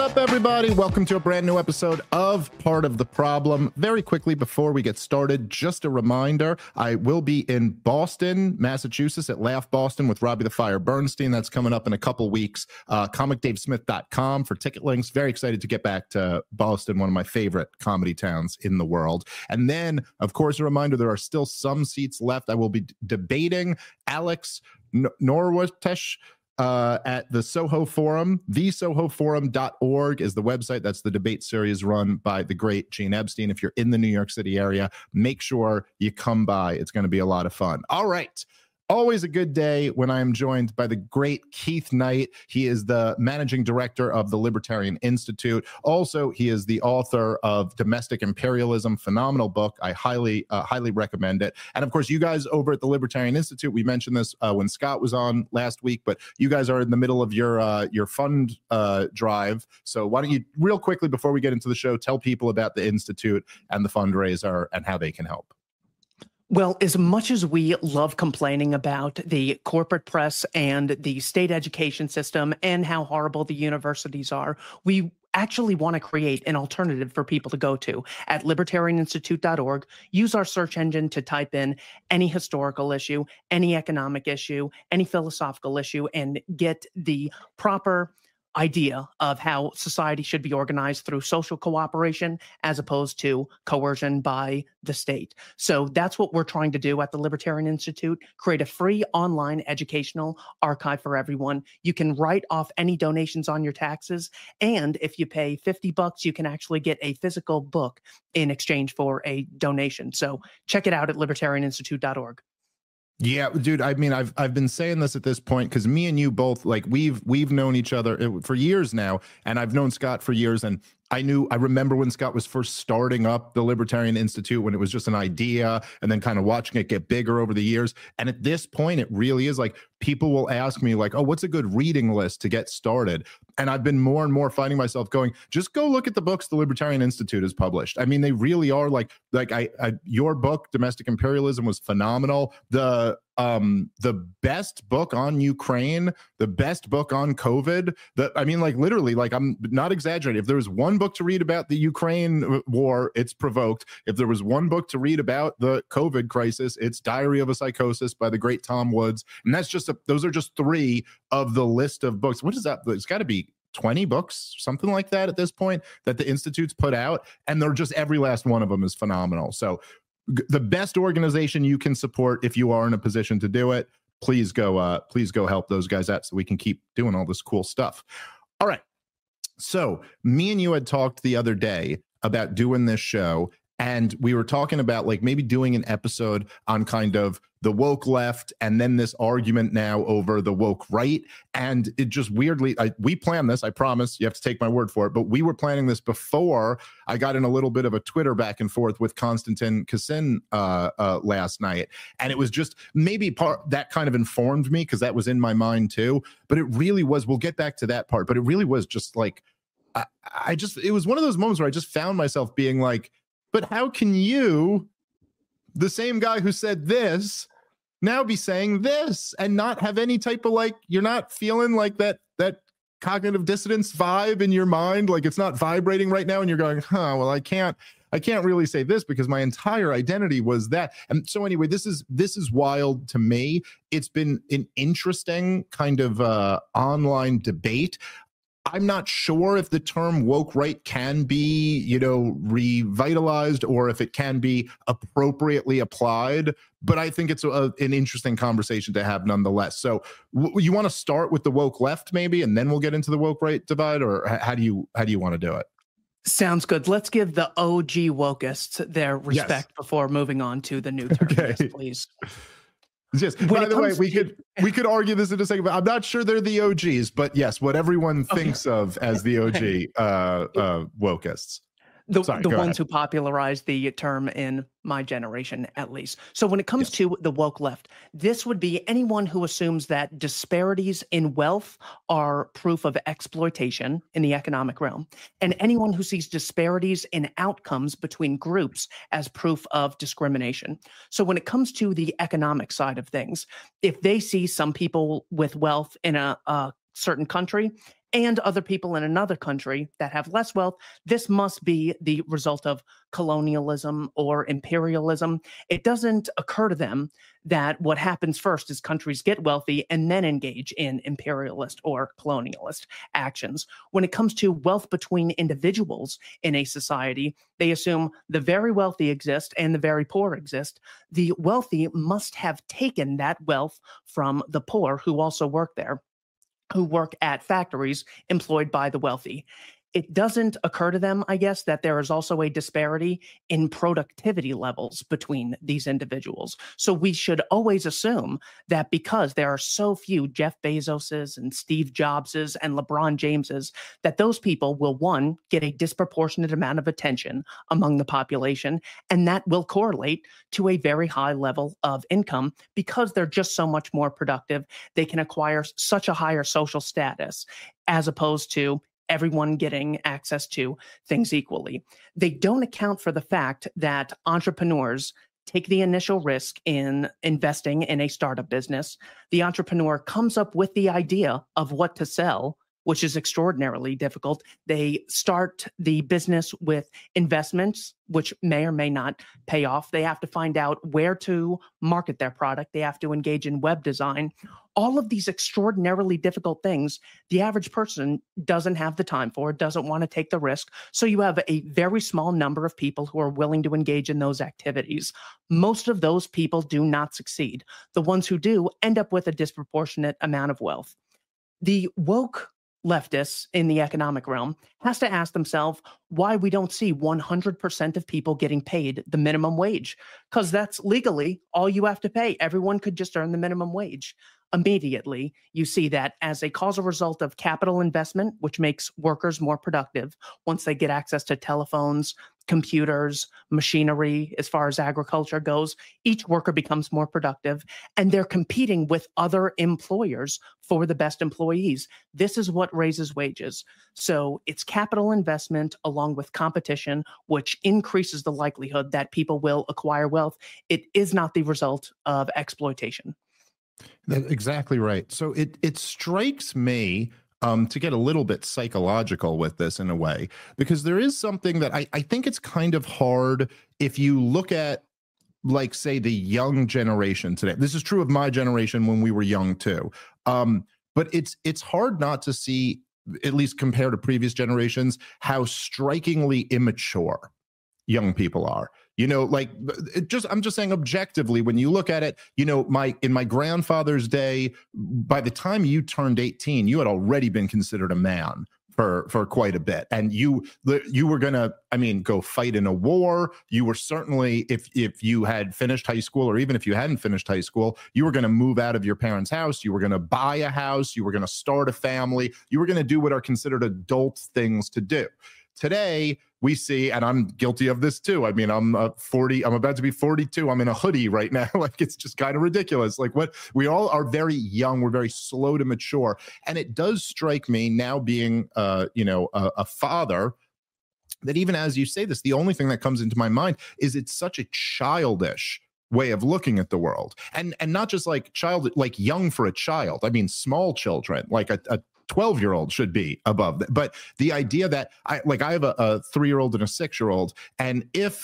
up, everybody? Welcome to a brand new episode of Part of the Problem. Very quickly, before we get started, just a reminder, I will be in Boston, Massachusetts at Laugh Boston with Robbie the Fire Bernstein. That's coming up in a couple weeks. ComicDaveSmith.com for ticket links. Very excited to get back to Boston, one of my favorite comedy towns in the world. And then, of course, a reminder, there are still some seats left. I will be debating Alex Norwitesh at the Soho Forum. TheSohoForum.org is the website. That's the debate series run by the great Gene Epstein. If you're in the New York City area, make sure you come by. It's going to be a lot of fun. All right. Always a good day when I am joined by the great Keith Knight. He is the managing director of the Libertarian Institute. Also, he is the author of Domestic Imperialism, phenomenal book. I highly recommend it. And of course, you guys over at the Libertarian Institute, we mentioned this when Scott was on last week, but you guys are in the middle of your fund drive. So why don't you, real quickly before we get into the show, tell people about the Institute and the fundraiser and how they can help. Well, as much as we love complaining about the corporate press and the state education system and how horrible the universities are, we actually want to create an alternative for people to go to at libertarianinstitute.org. Use our search engine to type in any historical issue, any economic issue, any philosophical issue, and get the proper idea of how society should be organized through social cooperation as opposed to coercion by the state. So that's what we're trying to do at the Libertarian Institute, create a free online educational archive for everyone. You can write off any donations on your taxes, and if you pay $50, you can actually get a physical book in exchange for a donation. So check it out at libertarianinstitute.org. Yeah, dude, I mean, I've been saying this at this point because me and you both, like, we've known each other for years now, and I've known Scott for years, and I remember when Scott was first starting up the Libertarian Institute, when it was just an idea, and then kind of watching it get bigger over the years. And at this point, it really is like people will ask me like, oh, what's a good reading list to get started? And I've been more and more finding myself going, just go look at the books the Libertarian Institute has published. I mean, they really are like your book, Domestic Imperialism, was phenomenal. The best book on Ukraine, the best book on COVID, I mean, like, literally, like, I'm not exaggerating. If there was one book to read about the Ukraine war, it's Provoked. If there was one book to read about the COVID crisis, it's Diary of a Psychosis by the great Tom Woods. And that's just those are just three of the list of books. What is that? It's got to be 20 books, something like that at this point, that the Institute's put out. And they're just, every last one of them is phenomenal. So the best organization you can support, if you are in a position to do it, please go help those guys out so we can keep doing all this cool stuff. All right. So me and you had talked the other day about doing this show, and we were talking about like maybe doing an episode on kind of the woke left and then this argument now over the woke right. And it just weirdly, we planned this, I promise, you have to take my word for it, but we were planning this before I got in a little bit of a Twitter back and forth with Konstantin Kassin last night. And it was just maybe that kind of informed me because that was in my mind too. But it really was, we'll get back to that part, but it really was just like, it was one of those moments where I just found myself being like, but how can you, the same guy who said this, now be saying this and not have any type of, like, you're not feeling like that cognitive dissonance vibe in your mind, like it's not vibrating right now and you're going, well, I can't really say this because my entire identity was that. And so anyway, this is wild to me. It's been an interesting kind of online debate. I'm not sure if the term woke right can be, revitalized or if it can be appropriately applied, but I think it's an interesting conversation to have nonetheless. So you want to start with the woke left maybe, and then we'll get into the woke right divide, or how do you want to do it? Sounds good. Let's give the OG wokeists their respect before moving on to the new term, yes, please. Yes. By the way, we could argue this in a second, but I'm not sure they're the OGs. But yes, what everyone thinks of as the OG wokeists. The ones who popularized the term in my generation, at least. So when it comes to the woke left, this would be anyone who assumes that disparities in wealth are proof of exploitation in the economic realm, and anyone who sees disparities in outcomes between groups as proof of discrimination. So when it comes to the economic side of things, if they see some people with wealth in a certain country and other people in another country that have less wealth, this must be the result of colonialism or imperialism. It doesn't occur to them that what happens first is countries get wealthy and then engage in imperialist or colonialist actions. When it comes to wealth between individuals in a society, they assume the very wealthy exist and the very poor exist. The wealthy must have taken that wealth from the poor who also work there, who work at factories employed by the wealthy. It doesn't occur to them, I guess, that there is also a disparity in productivity levels between these individuals. So we should always assume that because there are so few Jeff Bezoses and Steve Jobses and LeBron Jameses, that those people will, one, get a disproportionate amount of attention among the population, and that will correlate to a very high level of income because they're just so much more productive. They can acquire such a higher social status as opposed to everyone getting access to things equally. They don't account for the fact that entrepreneurs take the initial risk in investing in a startup business. The entrepreneur comes up with the idea of what to sell, which is extraordinarily difficult. They start the business with investments, which may or may not pay off. They have to find out where to market their product. They have to engage in web design. All of these extraordinarily difficult things, the average person doesn't have the time for, doesn't want to take the risk. So you have a very small number of people who are willing to engage in those activities. Most of those people do not succeed. The ones who do end up with a disproportionate amount of wealth. The woke leftists in the economic realm has to ask themselves why we don't see 100% of people getting paid the minimum wage, because that's legally all you have to pay. Everyone could just earn the minimum wage. Immediately, you see that as a causal result of capital investment, which makes workers more productive once they get access to telephones, computers, machinery, as far as agriculture goes, each worker becomes more productive, and they're competing with other employers for the best employees. This is what raises wages. So it's capital investment along with competition, which increases the likelihood that people will acquire wealth. It is not the result of exploitation. That's exactly right. So it strikes me to get a little bit psychological with this in a way, because there is something that I think it's kind of hard if you look at, like, say, the young generation today. This is true of my generation when we were young too. But it's hard not to see, at least compared to previous generations, how strikingly immature young people are. You know, like, I'm just saying objectively, when you look at it, you know, in my grandfather's day, by the time you turned 18, you had already been considered a man for quite a bit. And you were gonna, go fight in a war. You were certainly, if you had finished high school, or even if you hadn't finished high school, you were gonna move out of your parents' house. You were gonna buy a house. You were gonna start a family. You were gonna do what are considered adult things to do. Today, we see, and I'm guilty of this too. I'm 40, I'm about to be 42. I'm in a hoodie right now. Like, it's just kind of ridiculous. Like, what we all are very young. We're very slow to mature. And it does strike me now, being, a father, that even as you say this, the only thing that comes into my mind is it's such a childish way of looking at the world. And not just like young for a child. Small children, like a 12-year-old should be above that. But the idea that I have a 3-year-old and a 6-year-old, and if,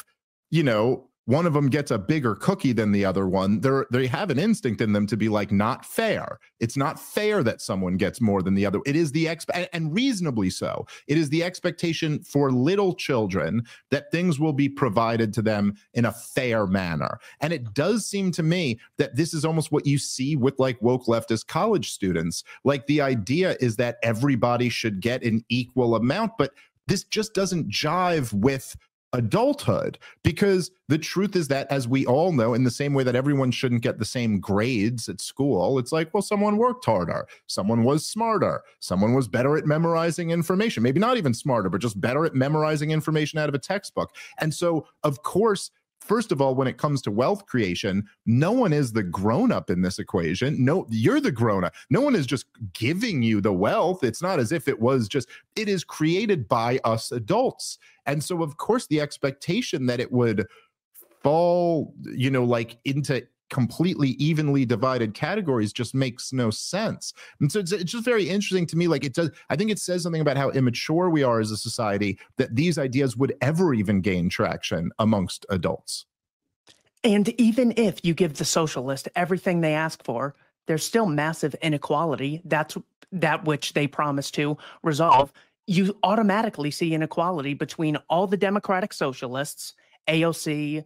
one of them gets a bigger cookie than the other one, they have an instinct in them to be like, not fair. It's not fair that someone gets more than the other. It is and reasonably so. It is the expectation for little children that things will be provided to them in a fair manner. And it does seem to me that this is almost what you see with like woke leftist college students. Like, the idea is that everybody should get an equal amount, but this just doesn't jive with adulthood, because the truth is that, as we all know, in the same way that everyone shouldn't get the same grades at school, it's like, well, someone worked harder, someone was smarter, someone was better at memorizing information, maybe not even smarter, but just better at memorizing information out of a textbook. And so, of course, first of all, when it comes to wealth creation, no one is the grown-up in this equation. No, you're the grown-up. No one is just giving you the wealth. It's not as if it is created by us adults. And so, of course, the expectation that it would fall, into completely evenly divided categories just makes no sense. And so it's just very interesting to me. Like it does, I think it says something about how immature we are as a society that these ideas would ever even gain traction amongst adults. And even if you give the socialist everything they ask for, there's still massive inequality. That's that which they promise to resolve. You automatically see inequality between all the Democratic socialists, AOC,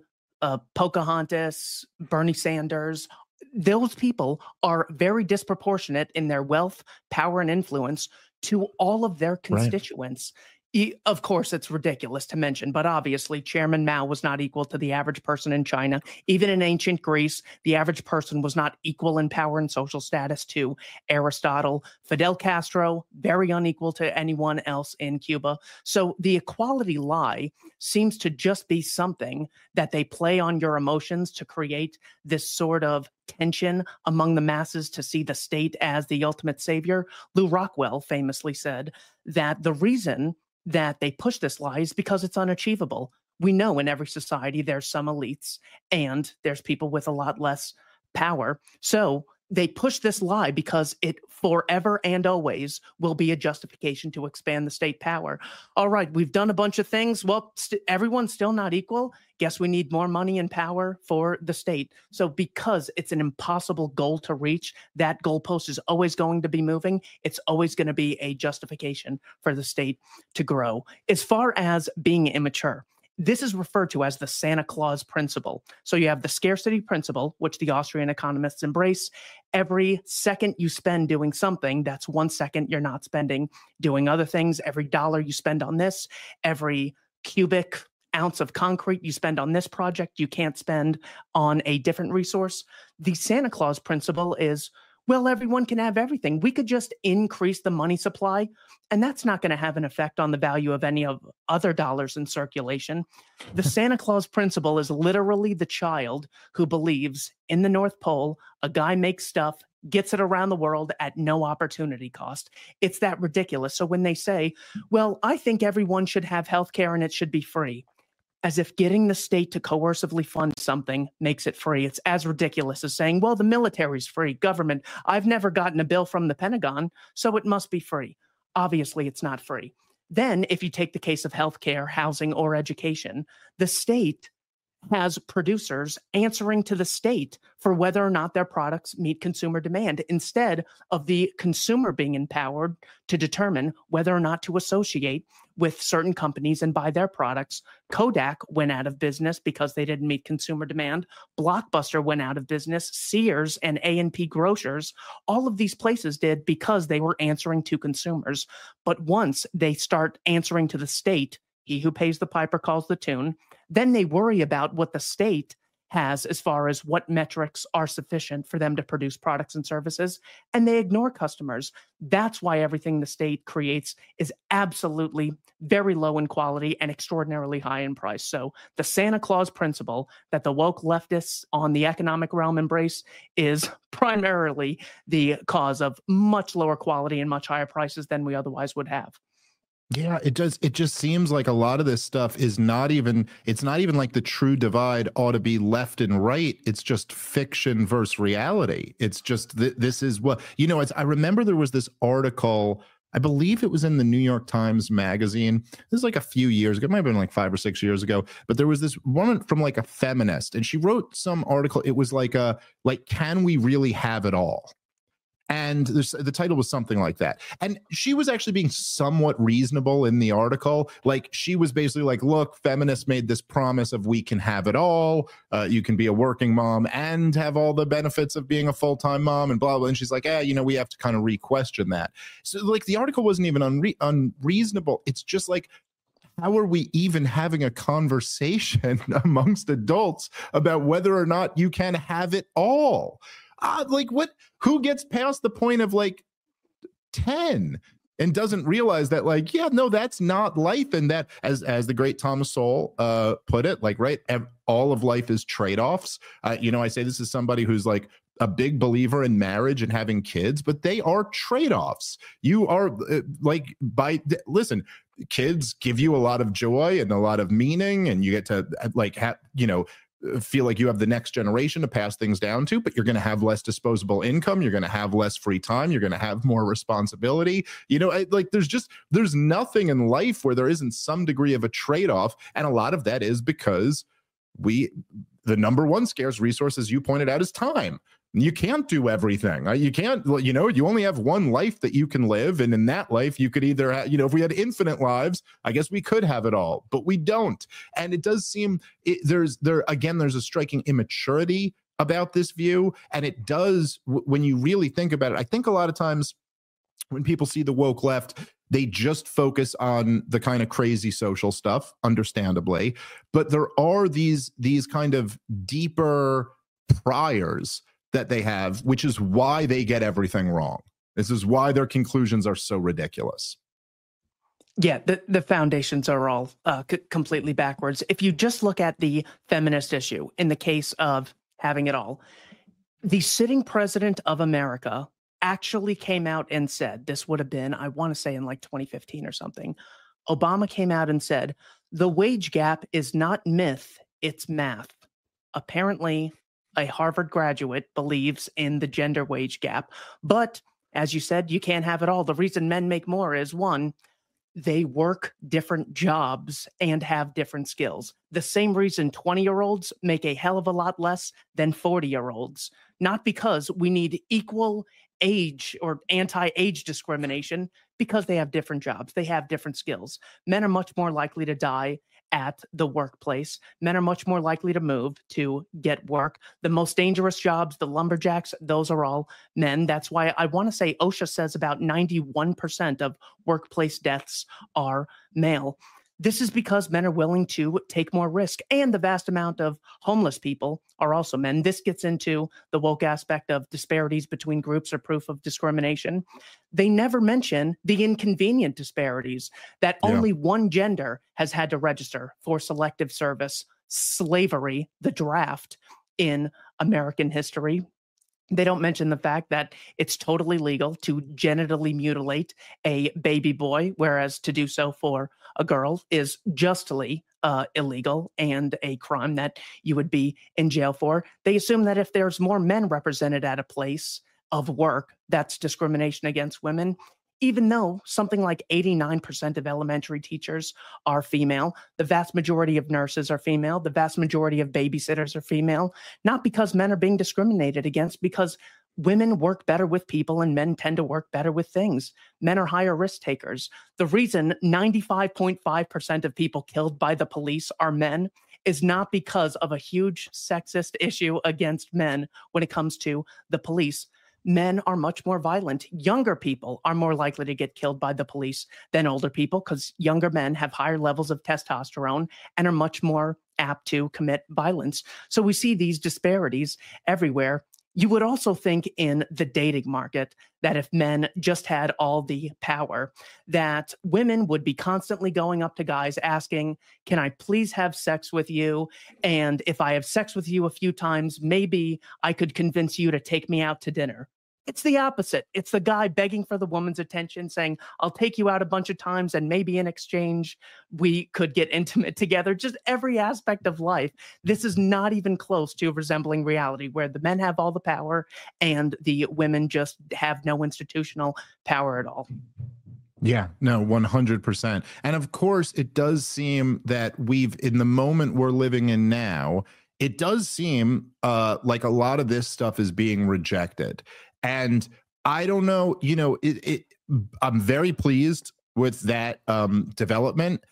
Pocahontas, Bernie Sanders. Those people are very disproportionate in their wealth, power, and influence to all of their constituents. Right. Of course, it's ridiculous to mention, but obviously Chairman Mao was not equal to the average person in China. Even in ancient Greece, the average person was not equal in power and social status to Aristotle. Fidel Castro, very unequal to anyone else in Cuba. So the equality lie seems to just be something that they play on your emotions to create this sort of tension among the masses to see the state as the ultimate savior. Lew Rockwell famously said that the reason that they push this lie is because it's unachievable. We know in every society there's some elites and there's people with a lot less power. So they push this lie because it forever and always will be a justification to expand the state power. All right, we've done a bunch of things. Well, everyone's still not equal. Guess we need more money and power for the state. So because it's an impossible goal to reach, that goalpost is always going to be moving. It's always going to be a justification for the state to grow. As far as being immature, this is referred to as the Santa Claus principle. So you have the scarcity principle, which the Austrian economists embrace. Every second you spend doing something, that's 1 second you're not spending doing other things. Every dollar you spend on this, every cubic ounce of concrete you spend on this project, you can't spend on a different resource. The Santa Claus principle is, well, everyone can have everything. We could just increase the money supply, and that's not going to have an effect on the value of any of other dollars in circulation. The Santa Claus principle is literally the child who believes in the North Pole, a guy makes stuff, gets it around the world at no opportunity cost. It's that ridiculous. So when they say, well, I think everyone should have healthcare and it should be free, as if getting the state to coercively fund something makes it free. It's as ridiculous as saying, well, the military's free, government. I've never gotten a bill from the Pentagon, so it must be free. Obviously, it's not free. Then, if you take the case of healthcare, housing, or education, the state has producers answering to the state for whether or not their products meet consumer demand, instead of the consumer being empowered to determine whether or not to associate with certain companies and buy their products. Kodak went out of business because they didn't meet consumer demand. Blockbuster went out of business. Sears and A&P Grocers, all of these places did because they were answering to consumers. But once they start answering to the state, he who pays the piper calls the tune, then they worry about what the state has as far as what metrics are sufficient for them to produce products and services, and they ignore customers. That's why everything the state creates is absolutely very low in quality and extraordinarily high in price. So the Santa Claus principle that the woke leftists on the economic realm embrace is primarily the cause of much lower quality and much higher prices than we otherwise would have. Yeah, it does. It just seems like a lot of this stuff is not even, it's not even like the true divide ought to be left and right. It's just fiction versus reality. It's just, this is what, you know, I remember there was this article, I believe it was in the New York Times magazine. This is like a few years ago. It might have been like 5 or 6 years ago, but there was this woman from like a feminist and she wrote some article. It was like can we really have it all? And the title was something like that. And she was actually being somewhat reasonable in the article. Like she was basically like, look, feminists made this promise of we can have it all. You can be a working mom and have all the benefits of being a full-time mom and blah, blah. And she's like, you know, we have to kind of re-question that. So like the article wasn't even unreasonable. It's just like, how are we even having a conversation amongst adults about whether or not you can have it all? Like what? Who gets past the point of like 10 and doesn't realize that like, yeah, no, that's not life. And that as the great Thomas Sowell put it, like, right, all of life is trade-offs. You know, I say this is somebody who's like a big believer in marriage and having kids, but they are trade-offs. You are listen, kids give you a lot of joy and a lot of meaning, and you get to like have, you know, feel like you have the next generation to pass things down to, but you're going to have less disposable income. You're going to have less free time. You're going to have more responsibility. There's nothing in life where there isn't some degree of a trade-off. And a lot of that is because the number one scarce resource, as you pointed out, is time. You can't do everything. You can't, you only have one life that you can live. And in that life, you could either have, if we had infinite lives, I guess we could have it all, but we don't. And it does seem there's a striking immaturity about this view. And it does, when you really think about it, I think a lot of times when people see the woke left, they just focus on the kind of crazy social stuff, understandably. But there are these kind of deeper priors that they have, which is why they get everything wrong. This is why their conclusions are so ridiculous. Yeah, the foundations are all completely backwards. If you just look at the feminist issue in the case of having it all, the sitting president of America actually came out and said, this would have been, I want to say in like 2015 or something, Obama came out and said, the wage gap is not myth, it's math. Apparently, a Harvard graduate believes in the gender wage gap. But as you said, you can't have it all. The reason men make more is, one, they work different jobs and have different skills. The same reason 20-year-olds make a hell of a lot less than 40-year-olds. Not because we need equal age or anti-age discrimination, because they have different jobs. They have different skills. Men are much more likely to die at the workplace. Men are much more likely to move to get work. The most dangerous jobs, the lumberjacks, those are all men. That's why I want to say OSHA says about 91% of workplace deaths are male. This is because men are willing to take more risk, and the vast amount of homeless people are also men. This gets into the woke aspect of disparities between groups or proof of discrimination. They never mention the inconvenient disparities that only one gender has had to register for selective service, slavery, the draft in American history. They don't mention the fact that it's totally legal to genitally mutilate a baby boy, whereas to do so for a girl is justly illegal and a crime that you would be in jail for. They assume that if there's more men represented at a place of work, that's discrimination against women, even though something like 89% of elementary teachers are female. The vast majority of nurses are female. The vast majority of babysitters are female, not because men are being discriminated against, because women work better with people and men tend to work better with things. Men are higher risk takers. The reason 95.5% of people killed by the police are men is not because of a huge sexist issue against men when it comes to the police. Men are much more violent. Younger people are more likely to get killed by the police than older people because younger men have higher levels of testosterone and are much more apt to commit violence. So we see these disparities everywhere. You would also think in the dating market that if men just had all the power, that women would be constantly going up to guys asking, can I please have sex with you? And if I have sex with you a few times, maybe I could convince you to take me out to dinner. It's the opposite. It's the guy begging for the woman's attention, saying, I'll take you out a bunch of times and maybe in exchange we could get intimate together. Just every aspect of life. This is not even close to resembling reality, where the men have all the power and the women just have no institutional power at all. Yeah, no, 100%. And of course, it does seem that in the moment we're living in now, it does seem like a lot of this stuff is being rejected. And I don't know, I'm very pleased with that development.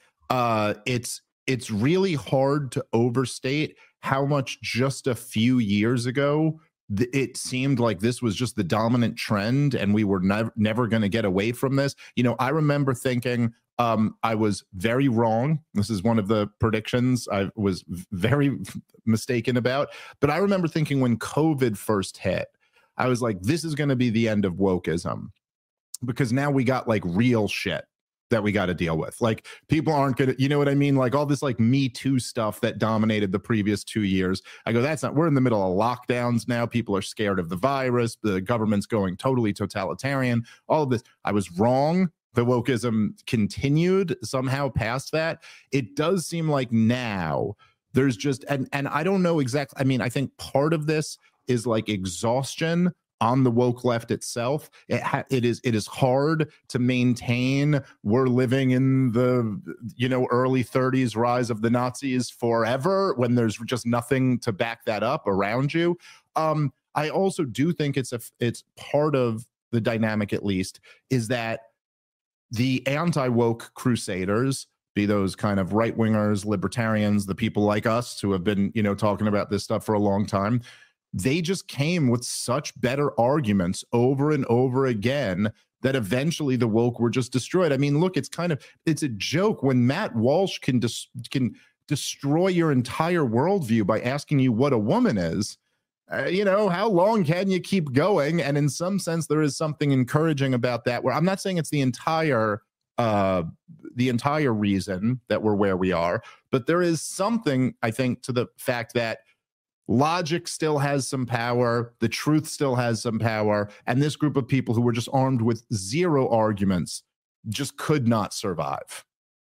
It's really hard to overstate how much just a few years ago it seemed like this was just the dominant trend and we were never going to get away from this. I remember thinking I was very wrong. This is one of the predictions I was very mistaken about. But I remember thinking when COVID first hit, I was like, this is going to be the end of wokeism, because now we got like real shit that we got to deal with. Like, people aren't going to, you know what I mean? Like all this like Me Too stuff that dominated the previous 2 years. I go, we're in the middle of lockdowns now. People are scared of the virus. The government's going totally totalitarian. All of this. I was wrong. The wokeism continued somehow past that. It does seem like now There's just, and I don't know exactly. I mean, I think part of this is like exhaustion on the woke left itself. It is hard to maintain. We're living in the early 30s rise of the Nazis forever when there's just nothing to back that up around you. I also do think it's part of the dynamic, at least, is that the anti-woke crusaders, be those kind of right-wingers, libertarians, the people like us who have been, talking about this stuff for a long time, they just came with such better arguments over and over again that eventually the woke were just destroyed. I mean, look, it's a joke when Matt Walsh can destroy your entire worldview by asking you what a woman is. How long can you keep going? And in some sense, there is something encouraging about that, where I'm not saying it's the entire reason that we're where we are, but there is something, I think, to the fact that logic still has some power, the truth still has some power, and this group of people who were just armed with zero arguments just could not survive.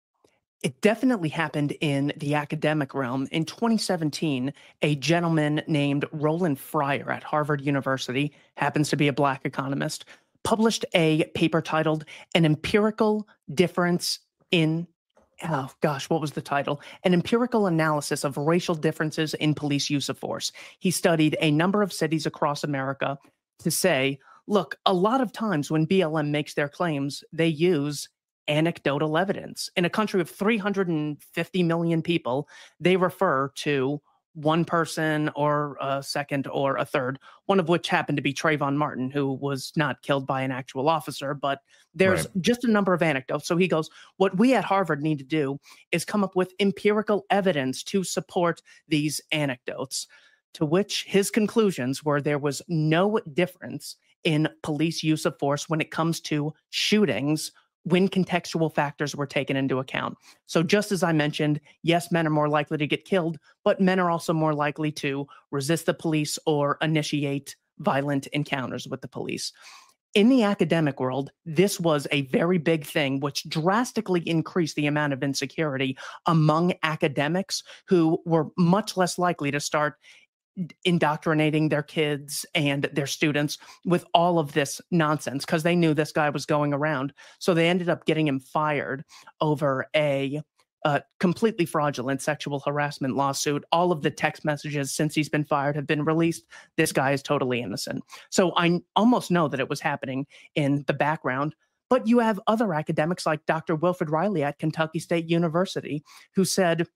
It definitely happened in the academic realm. In 2017, a gentleman named Roland Fryer at Harvard University, happens to be a Black economist, published a paper titled An Empirical Difference in, what was the title? An Empirical Analysis of Racial Differences in Police Use of Force. He studied a number of cities across America to say, look, a lot of times when BLM makes their claims, they use anecdotal evidence. In a country of 350 million people, they refer to one person or a second or a third, one of which happened to be Trayvon Martin, who was not killed by an actual officer, but there's just a number of anecdotes. So he goes, what we at Harvard need to do is come up with empirical evidence to support these anecdotes, to which his conclusions were there was no difference in police use of force when it comes to shootings when contextual factors were taken into account. So just as I mentioned, yes, men are more likely to get killed, but men are also more likely to resist the police or initiate violent encounters with the police. In the academic world, this was a very big thing, which drastically increased the amount of insecurity among academics who were much less likely to start indoctrinating their kids and their students with all of this nonsense because they knew this guy was going around. So they ended up getting him fired over a completely fraudulent sexual harassment lawsuit. All of the text messages since he's been fired have been released. This guy is totally innocent. So I almost know that it was happening in the background. But you have other academics like Dr. Wilfred Riley at Kentucky State University who said,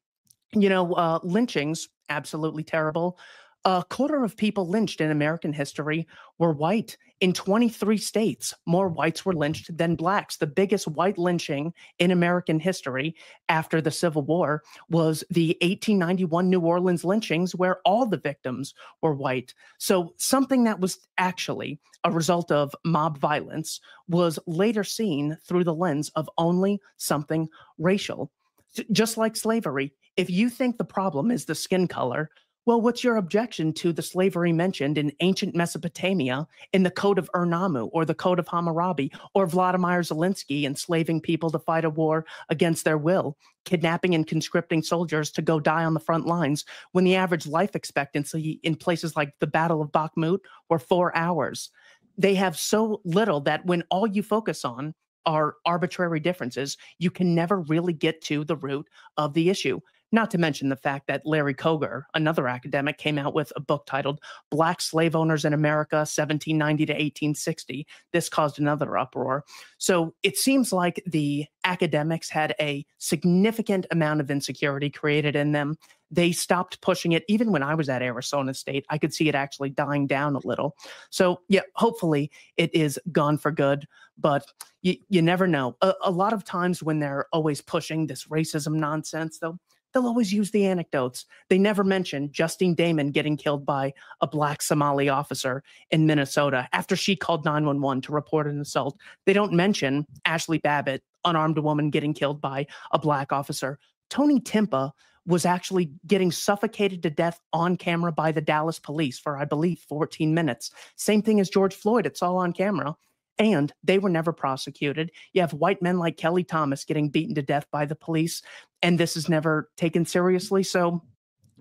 lynchings, absolutely terrible. A quarter of people lynched in American history were white. In 23 states, more whites were lynched than blacks. The biggest white lynching in American history after the Civil War was the 1891 New Orleans lynchings, where all the victims were white. So something that was actually a result of mob violence was later seen through the lens of only something racial. Just like slavery, if you think the problem is the skin color, well, what's your objection to the slavery mentioned in ancient Mesopotamia in the Code of Ur-Nammu or the Code of Hammurabi, or Vladimir Zelensky enslaving people to fight a war against their will, kidnapping and conscripting soldiers to go die on the front lines when the average life expectancy in places like the Battle of Bakhmut were 4 hours? They have so little that when all you focus on are arbitrary differences, you can never really get to the root of the issue. Not to mention the fact that Larry Koger, another academic, came out with a book titled Black Slave Owners in America, 1790 to 1860. This caused another uproar. So it seems like the academics had a significant amount of insecurity created in them. They stopped pushing it. Even when I was at Arizona State, I could see it actually dying down a little. So yeah, hopefully it is gone for good, but you never know. A lot of times when they're always pushing this racism nonsense, they'll always use the anecdotes. They never mention Justine Damon getting killed by a Black Somali officer in Minnesota after she called 911 to report an assault. They don't mention Ashley Babbitt, unarmed woman, getting killed by a Black officer. Tony Timpa was actually getting suffocated to death on camera by the Dallas police for, I believe, 14 minutes. Same thing as George Floyd. It's all on camera. And they were never prosecuted. You have white men like Kelly Thomas getting beaten to death by the police, and this is never taken seriously. So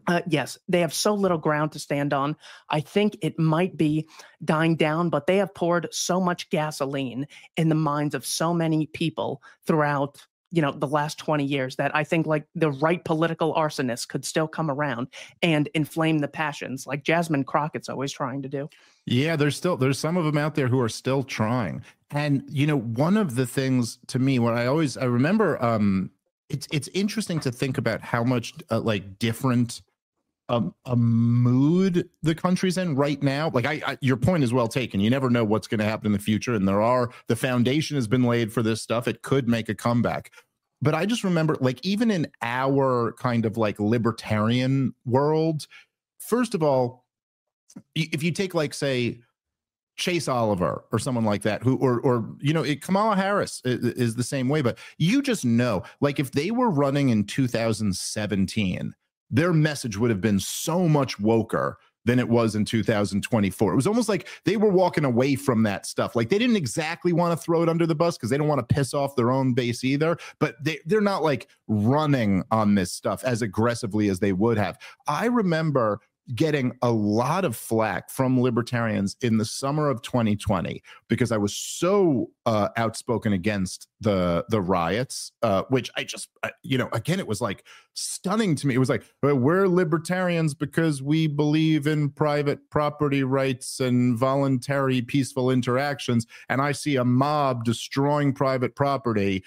Yes, they have so little ground to stand on. I think it might be dying down, but they have poured so much gasoline in the minds of so many people throughout, the last 20 years that I think like the right political arsonist could still come around and inflame the passions like Jasmine Crockett's always trying to do. Yeah, there's some of them out there who are still trying. And one of the things to me, what I remember, it's interesting to think about how much like different a mood the country's in right now. Like your point is well taken. You never know what's going to happen in the future, and the foundation has been laid for this stuff. It could make a comeback. But I just remember, like, even in our kind of like libertarian world, first of all, if you take like say Chase Oliver or someone like that, who Kamala Harris is the same way, but you just know, like, if they were running in 2017, their message would have been so much woker than it was in 2024. It was almost like they were walking away from that stuff. Like, they didn't exactly want to throw it under the bus because they don't want to piss off their own base either, but they're not like running on this stuff as aggressively as they would have. I remember getting a lot of flack from libertarians in the summer of 2020 because I was so outspoken against the riots, which again, it was like stunning to me. It was like, we're libertarians because we believe in private property rights and voluntary peaceful interactions, and I see a mob destroying private property.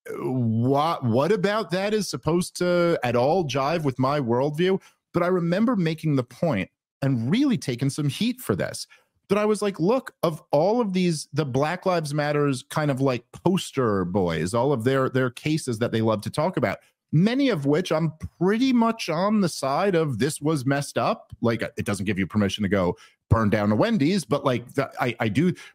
What about that is supposed to at all jive with my worldview? But I remember making the point and really taking some heat for this. That I was like, look, of all of these, the Black Lives Matters kind of like poster boys, all of their cases that they love to talk about, many of which I'm pretty much on the side of this was messed up. Like, it doesn't give you permission to go burn down a Wendy's, but like I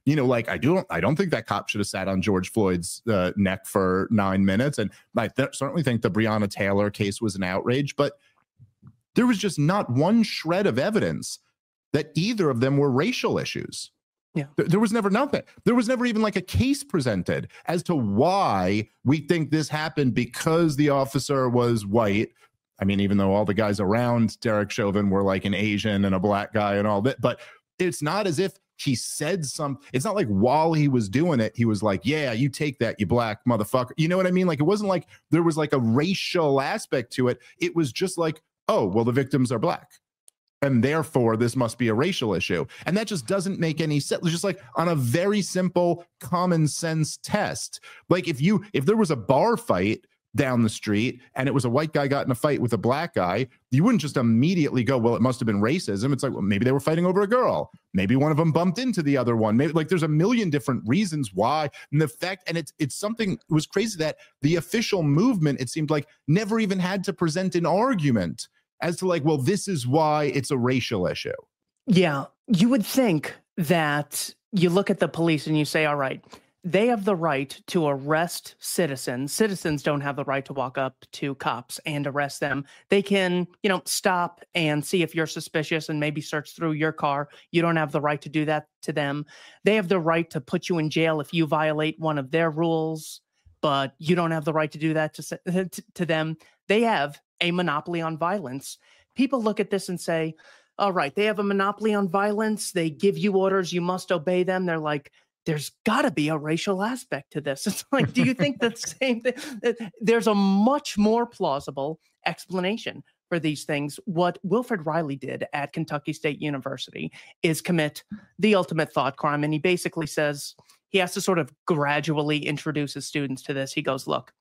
don't think that cop should have sat on George Floyd's neck for 9 minutes. And I certainly think the Breonna Taylor case was an outrage, but there was just not one shred of evidence that either of them were racial issues. Yeah. There was never nothing. There was never even like a case presented as to why we think this happened because the officer was white. I mean, even though all the guys around Derek Chauvin were like an Asian and a black guy and all that, but it's not as if he said it's not like while he was doing it, he was like, yeah, you take that, you black motherfucker. You know what I mean? Like, it wasn't like there was like a racial aspect to it. It was just like, oh, well, the victims are black, and therefore this must be a racial issue. And that just doesn't make any sense. It's just like on a very simple common sense test. Like, if there was a bar fight down the street and it was a white guy got in a fight with a black guy, you wouldn't just immediately go, well, it must have been racism. It's like, well, maybe they were fighting over a girl. Maybe one of them bumped into the other one. Maybe, like, there's a million different reasons why. And the fact, and it's something, it was crazy that the official movement, it seemed like, never even had to present an argument as to like, well, this is why it's a racial issue. Yeah, you would think that you look at the police and you say, all right, they have the right to arrest citizens. Citizens don't have the right to walk up to cops and arrest them. They can, stop and see if you're suspicious and maybe search through your car. You don't have the right to do that to them. They have the right to put you in jail if you violate one of their rules, but you don't have the right to do that to them. They have a monopoly on violence. People look at this and say, all right, they have a monopoly on violence. They give you orders. You must obey them. They're like, there's got to be a racial aspect to this. It's like, do you think the same thing? There's a much more plausible explanation for these things. What Wilfred Riley did at Kentucky State University is commit the ultimate thought crime. And he basically says he has to sort of gradually introduce his students to this. He goes, look,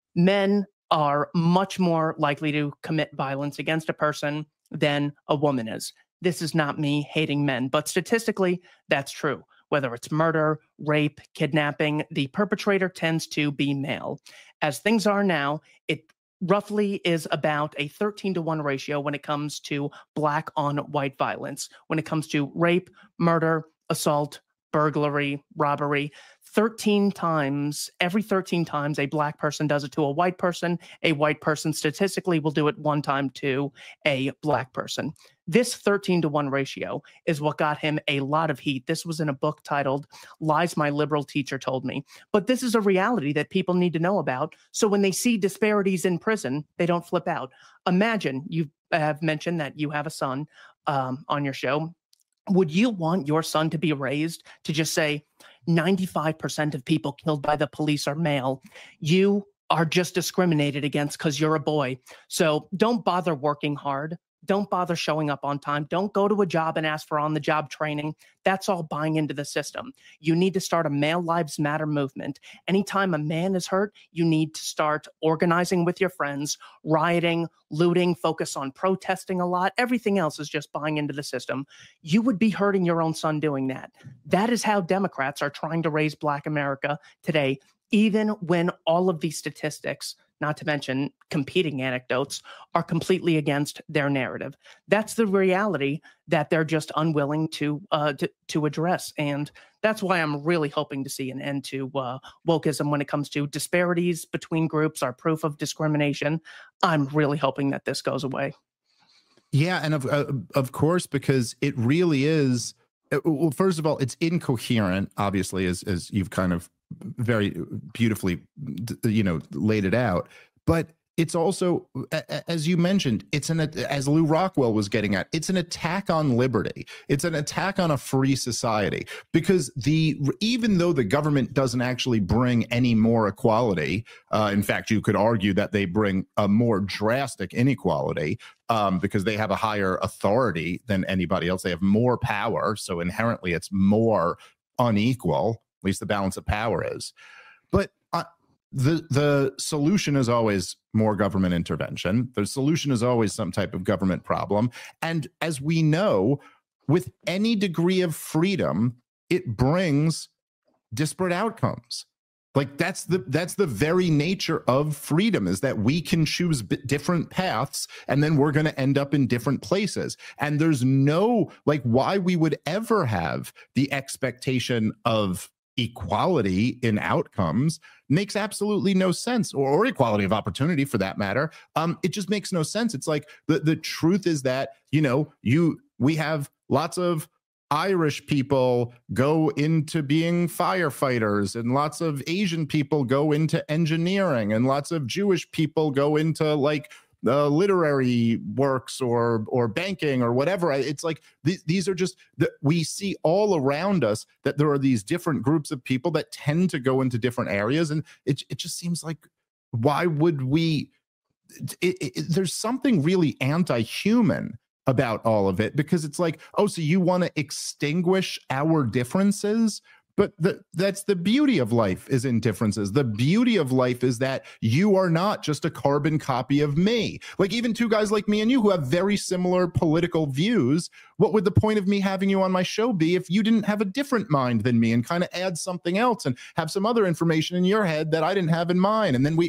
men are much more likely to commit violence against a person than a woman is. This is not me hating men, but statistically, that's true. Whether it's murder, rape, kidnapping, the perpetrator tends to be male. As things are now, it roughly is about a 13-to-1 ratio when it comes to black on white violence. When it comes to rape, murder, assault, burglary, robbery, every 13 times a black person does it to a white person statistically will do it one time to a black person. This 13-to-1 ratio is what got him a lot of heat. This was in a book titled Lies My Liberal Teacher Told Me. But this is a reality that people need to know about. So when they see disparities in prison, they don't flip out. Imagine you've have mentioned that you have a son on your show. Would you want your son to be raised to just say 95% of people killed by the police are male? You are just discriminated against because you're a boy. So don't bother working hard. Don't bother showing up on time. Don't go to a job and ask for on the job training. That's all buying into the system. You need to start a Male Lives Matter movement. Anytime a man is hurt, you need to start organizing with your friends, rioting, looting, focus on protesting a lot. Everything else is just buying into the system. You would be hurting your own son doing that. That is how Democrats are trying to raise Black America today, even when all of these statistics, not to mention competing anecdotes, are completely against their narrative. That's the reality that they're just unwilling to address. And that's why I'm really hoping to see an end to wokeism when it comes to disparities between groups are proof of discrimination. I'm really hoping that this goes away. Yeah, and of course, because it really is. Well, first of all, it's incoherent, obviously, as you've kind of very beautifully, laid it out. But it's also, as you mentioned, as Lou Rockwell was getting at, it's an attack on liberty. It's an attack on a free society, because even though the government doesn't actually bring any more equality, in fact, you could argue that they bring a more drastic inequality, because they have a higher authority than anybody else. They have more power, so inherently it's more unequal. At least the balance of power is. But the solution is always more government intervention. The solution is always some type of government problem. And as we know, with any degree of freedom, it brings disparate outcomes. Like that's the very nature of freedom, is that we can choose different paths, and then we're going to end up in different places. And there's no, why we would ever have the expectation of equality in outcomes makes absolutely no sense, or equality of opportunity for that matter. It just makes no sense. It's like the truth is that, we have lots of Irish people go into being firefighters, and lots of Asian people go into engineering, and lots of Jewish people go into literary works or banking or whatever. It's like these are just we see all around us that there are these different groups of people that tend to go into different areas, and it just seems like, why would we? There's something really anti-human about all of it, because it's like, oh, so you want to extinguish our differences? But that's the beauty of life, is in differences. The beauty of life is that you are not just a carbon copy of me. Like, even two guys like me and you who have very similar political views, what would the point of me having you on my show be if you didn't have a different mind than me, and kind of add something else and have some other information in your head that I didn't have in mine? And then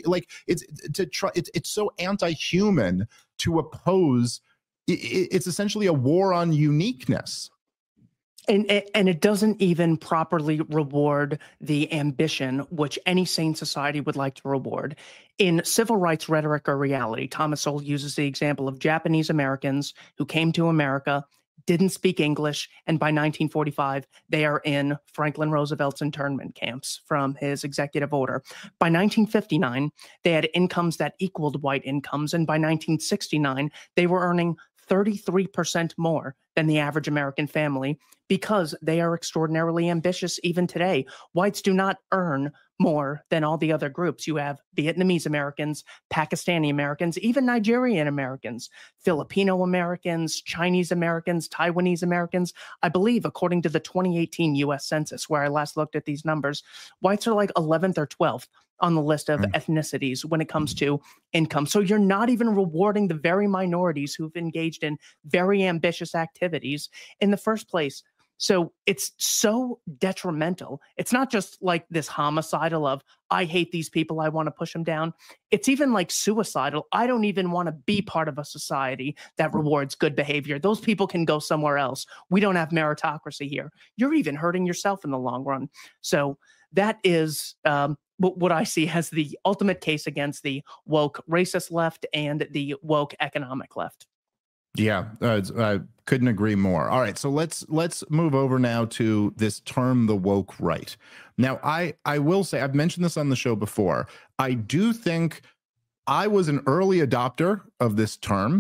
it's so anti-human to oppose. It's essentially a war on uniqueness. And it doesn't even properly reward the ambition which any sane society would like to reward. In Civil Rights Rhetoric or Reality, Thomas Sowell uses the example of Japanese Americans who came to America, didn't speak English, and by 1945, they are in Franklin Roosevelt's internment camps from his executive order. By 1959, they had incomes that equaled white incomes, and by 1969, they were earning 33% more than the average American family, because they are extraordinarily ambitious even today. Whites do not earn more than all the other groups. You have Vietnamese Americans, Pakistani Americans, even Nigerian Americans, Filipino Americans, Chinese Americans, Taiwanese Americans. I believe, according to the 2018 U.S. Census, where I last looked at these numbers, whites are like 11th or 12th on the list of ethnicities when it comes to income. So you're not even rewarding the very minorities who've engaged in very ambitious activities in the first place. So it's so detrimental. It's not just like this homicidal of, I hate these people, I want to push them down. It's even like suicidal. I don't even want to be part of a society that rewards good behavior. Those people can go somewhere else. We don't have meritocracy here. You're even hurting yourself in the long run. So that is what I see as the ultimate case against the woke racist left and the woke economic left. Yeah, I couldn't agree more. All right, so let's move over now to this term, the woke right. Now, I will say, I've mentioned this on the show before, I do think I was an early adopter of this term.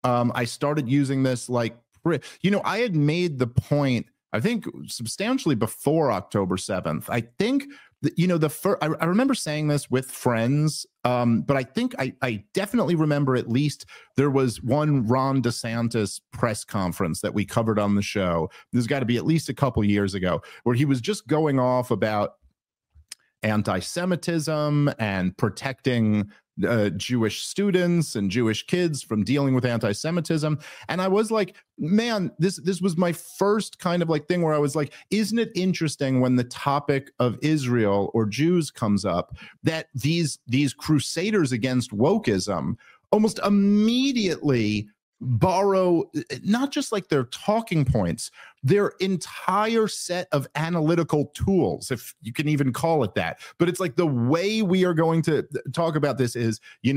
I started using this like, I had made the point, I think substantially before October 7th. I think the first, I remember saying this with friends, but I think I definitely remember at least there was one Ron DeSantis press conference that we covered on the show. This has got to be at least a couple years ago, where he was just going off about anti-Semitism and protecting Jewish students and Jewish kids from dealing with anti-Semitism. And I was like, man, this was my first kind of like thing where I was like, isn't it interesting when the topic of Israel or Jews comes up that these crusaders against wokeism almost immediately borrow not just like their talking points, their entire set of analytical tools, if you can even call it that. But it's like the way we are going to talk about this is,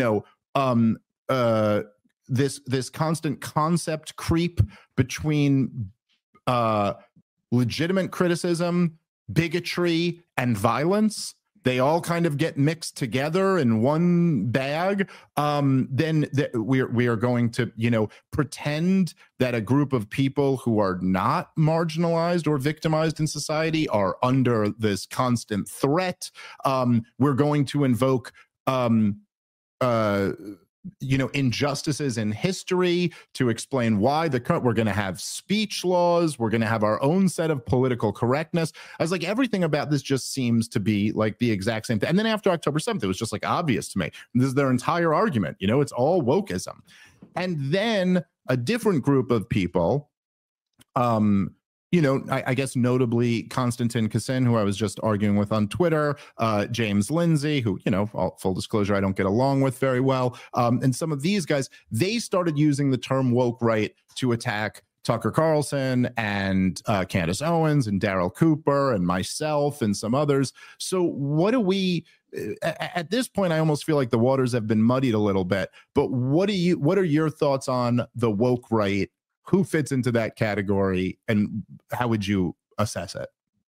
this constant concept creep between legitimate criticism, bigotry, and violence. They all kind of get mixed together in one bag. Then we are going to, pretend that a group of people who are not marginalized or victimized in society are under this constant threat. We're going to invoke, injustices in history to explain why we're going to have speech laws. We're going to have our own set of political correctness. I was like, everything about this just seems to be like the exact same thing. And then after October 7th, it was just like obvious to me. This is their entire argument. It's all wokeism. And then a different group of people, I guess notably Konstantin Kisin, who I was just arguing with on Twitter, James Lindsay, who, full disclosure, I don't get along with very well. And some of these guys, they started using the term woke right to attack Tucker Carlson and Candace Owens and Daryl Cooper and myself and some others. So what do we... At this point, I almost feel like the waters have been muddied a little bit. But what are your thoughts on the woke right? Who fits into that category, and how would you assess it?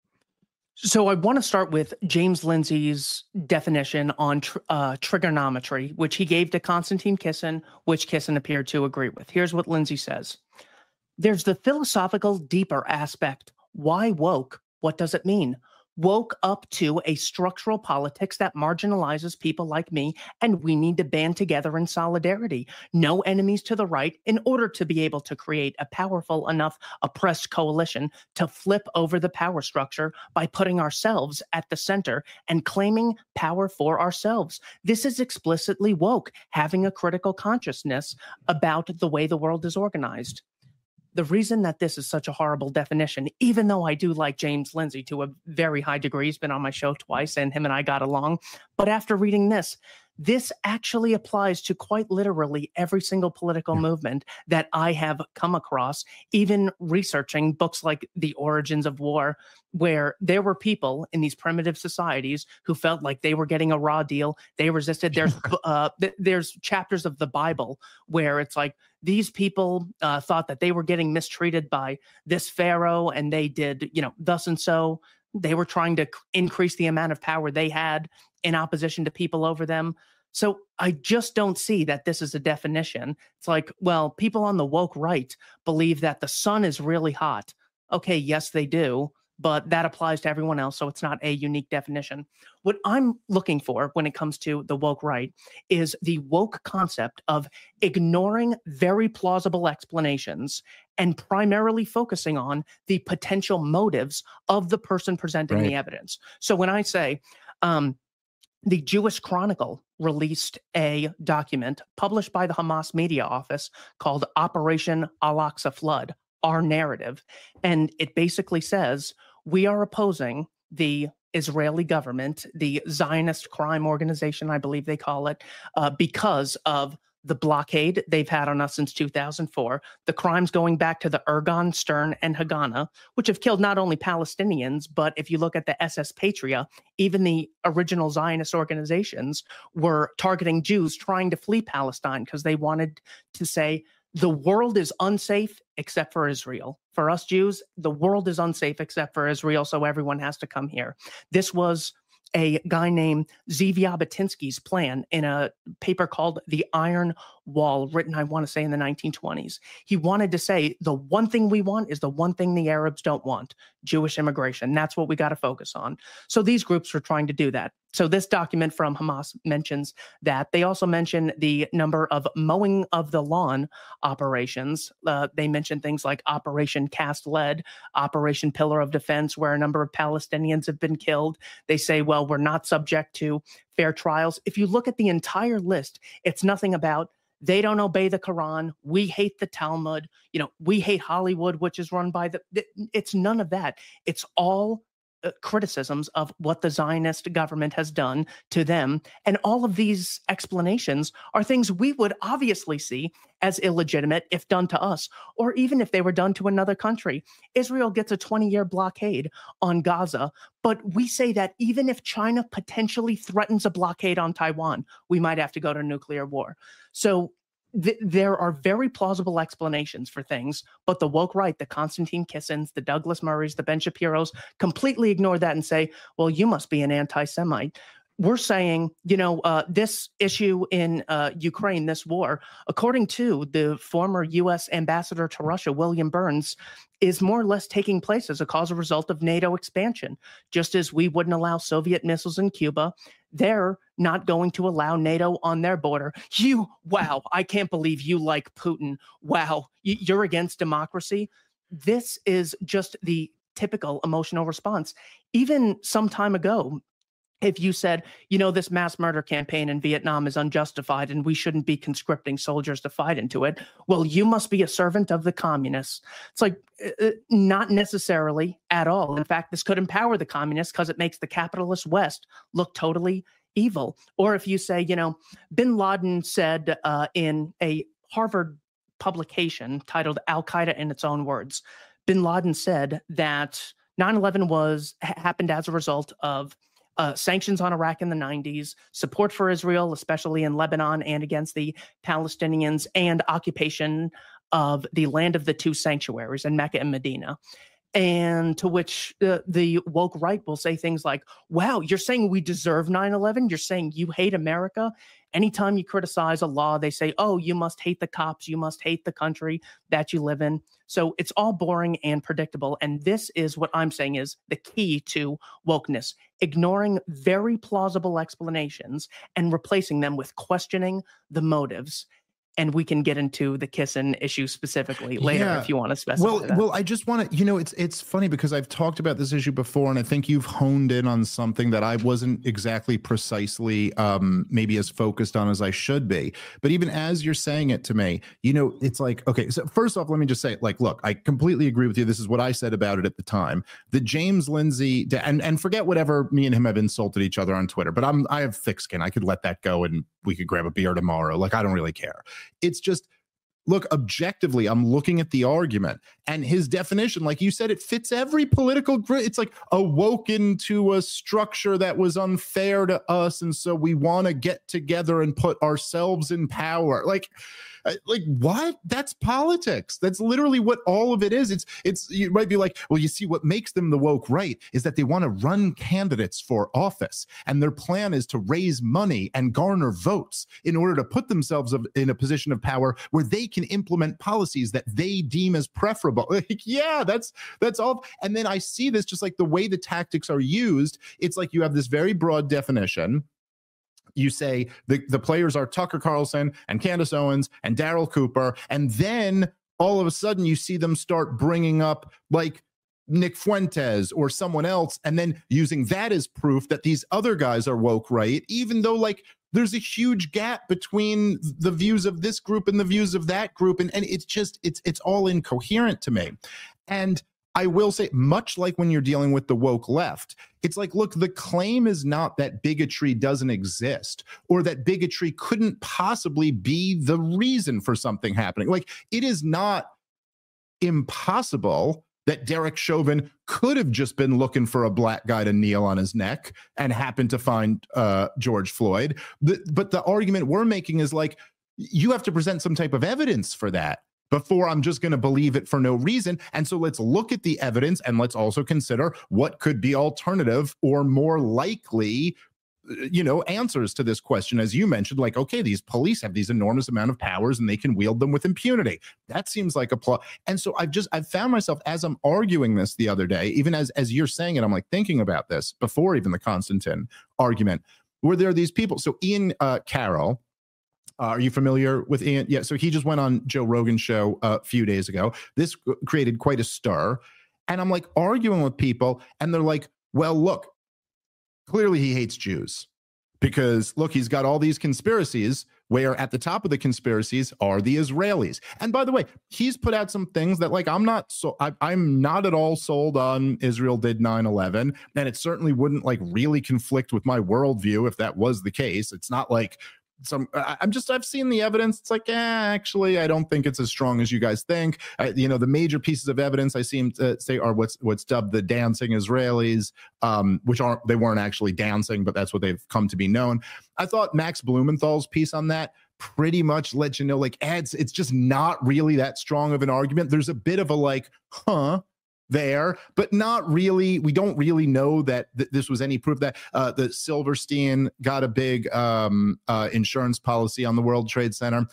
So I want to start with James Lindsay's definition on trigonometry, which he gave to Konstantin Kisin, which Kisin appeared to agree with. Here's what Lindsay says. There's the philosophical, deeper aspect. Why woke? What does it mean? Woke up to a structural politics that marginalizes people like me, and we need to band together in solidarity. No enemies to the right in order to be able to create a powerful enough oppressed coalition to flip over the power structure by putting ourselves at the center and claiming power for ourselves. This is explicitly woke, having a critical consciousness about the way the world is organized. The reason that this is such a horrible definition, even though I do like James Lindsay to a very high degree, he's been on my show twice and him and I got along, but after reading this actually applies to quite literally every single political movement that I have come across, even researching books like The Origins of War, where there were people in these primitive societies who felt like they were getting a raw deal. They resisted. There's chapters of the Bible where it's like these people thought that they were getting mistreated by this pharaoh, and they did, thus and so. They were trying to increase the amount of power they had in opposition to people over them. So I just don't see that this is a definition. It's like, well, people on the woke right believe that the sun is really hot. Okay, yes, they do, but that applies to everyone else, so it's not a unique definition. What I'm looking for when it comes to the woke right is the woke concept of ignoring very plausible explanations and primarily focusing on the potential motives of the person presenting the evidence. So when I say the Jewish Chronicle released a document published by the Hamas media office called Operation Al-Aqsa Flood, Our Narrative, and it basically says, we are opposing the Israeli government, the Zionist crime organization, I believe they call it, because of the blockade they've had on us since 2004, the crimes going back to the Irgun, Stern, and Haganah, which have killed not only Palestinians, but if you look at the SS Patria, even the original Zionist organizations were targeting Jews trying to flee Palestine because they wanted to say, the world is unsafe except for Israel. For us Jews, the world is unsafe except for Israel, so everyone has to come here. This was a guy named Zev Jabotinsky's plan in a paper called The Iron wall written, I want to say, in the 1920s. He wanted to say the one thing we want is the one thing the Arabs don't want: Jewish immigration. That's what we got to focus on. So these groups were trying to do that. So this document from Hamas mentions that. They also mention the number of mowing of the lawn operations. They mention things like Operation Cast Lead, Operation Pillar of Defense, where a number of Palestinians have been killed. They say, well, we're not subject to fair trials. If you look at the entire list, it's nothing about they don't obey the Quran, we hate the Talmud, we hate Hollywood, which is run by it's none of that. It's all criticisms of what the Zionist government has done to them. And all of these explanations are things we would obviously see as illegitimate if done to us, or even if they were done to another country. Israel gets a 20-year blockade on Gaza, but we say that even if China potentially threatens a blockade on Taiwan, we might have to go to nuclear war. So there are very plausible explanations for things, but the woke right, the Konstantin Kissins, the Douglas Murrays, the Ben Shapiros, completely ignore that and say, well, you must be an anti-Semite. We're saying, this issue in Ukraine, this war, according to the former U.S. ambassador to Russia, William Burns, is more or less taking place as a cause result of NATO expansion. Just as we wouldn't allow Soviet missiles in Cuba, they're not going to allow NATO on their border. Wow, I can't believe you like Putin. Wow, you're against democracy. This is just the typical emotional response. Even some time ago, if you said, this mass murder campaign in Vietnam is unjustified and we shouldn't be conscripting soldiers to fight into it, well, you must be a servant of the communists. It's like, not necessarily at all. In fact, this could empower the communists because it makes the capitalist West look totally evil. Or if you say, bin Laden said in a Harvard publication titled Al-Qaeda in Its Own Words, bin Laden said that 9/11 happened as a result of sanctions on Iraq in the 90s, support for Israel, especially in Lebanon and against the Palestinians, and occupation of the land of the two sanctuaries in Mecca and Medina. And to which the woke right will say things like, wow, you're saying we deserve 9/11? You're saying you hate America? Anytime you criticize a law, they say, oh, you must hate the cops. You must hate the country that you live in. So it's all boring and predictable. And this is what I'm saying is the key to wokeness: ignoring very plausible explanations and replacing them with questioning the motives. And we can get into the Kissin issue specifically later if you want to specify that. Well, I just want to, it's funny because I've talked about this issue before, and I think you've honed in on something that I wasn't exactly precisely maybe as focused on as I should be. But even as you're saying it to me, it's like, okay, so first off, let me just say, look, I completely agree with you. This is what I said about it at the time. The James Lindsay, and forget whatever me and him have insulted each other on Twitter, but I have thick skin. I could let that go and we could grab a beer tomorrow. I don't really care. It's just, look, objectively, I'm looking at the argument and his definition, like you said, it fits every political group. It's like awoken to a structure that was unfair to us. And so we want to get together and put ourselves in power. Like what? That's politics. That's literally what all of it is. It's you might be like, well, you see, what makes them the woke right is that they want to run candidates for office, and their plan is to raise money and garner votes in order to put themselves in a position of power where they can implement policies that they deem as preferable. Yeah, that's all. And then I see this just like the way the tactics are used. It's like you have this very broad definition. You say the players are Tucker Carlson and Candace Owens and Daryl Cooper, and then all of a sudden you see them start bringing up like Nick Fuentes or someone else, and then using that as proof that these other guys are woke right, even though there's a huge gap between the views of this group and the views of that group, and it's just it's all incoherent to me. And I will say, much like when you're dealing with the woke left, it's like, look, the claim is not that bigotry doesn't exist or that bigotry couldn't possibly be the reason for something happening. Like, it is not impossible that Derek Chauvin could have just been looking for a black guy to kneel on his neck and happened to find George Floyd. But the argument we're making is like, you have to present some type of evidence for that before I'm just going to believe it for no reason. And so let's look at the evidence and let's also consider what could be alternative or more likely answers to this question, as you mentioned, like, okay, these police have these enormous amount of powers and they can wield them with impunity. That seems like a plot. And so I've found myself, as I'm arguing this the other day, even as you're saying it, I'm like thinking about this before even the Konstantin argument, where there are these people. So Ian Carroll, are you familiar with Ian? Yeah. So he just went on Joe Rogan's show a few days ago. This created quite a stir. And I'm like arguing with people, and they're like, well, look, clearly he hates Jews because, look, he's got all these conspiracies where at the top of the conspiracies are the Israelis. And by the way, he's put out some things that, like, I'm not at all sold on Israel did 9/11. And it certainly wouldn't like really conflict with my worldview if that was the case. It's not like I've seen the evidence. It's like, actually, I don't think it's as strong as you guys think. The major pieces of evidence I seem to say are what's dubbed the dancing Israelis, which they weren't actually dancing, but that's what they've come to be known. I thought Max Blumenthal's piece on that pretty much let you know, like, it's just not really that strong of an argument. There's a bit of a like, there, but not really. We don't really know that this was any proof that the Silverstein got a big insurance policy on the World Trade Center.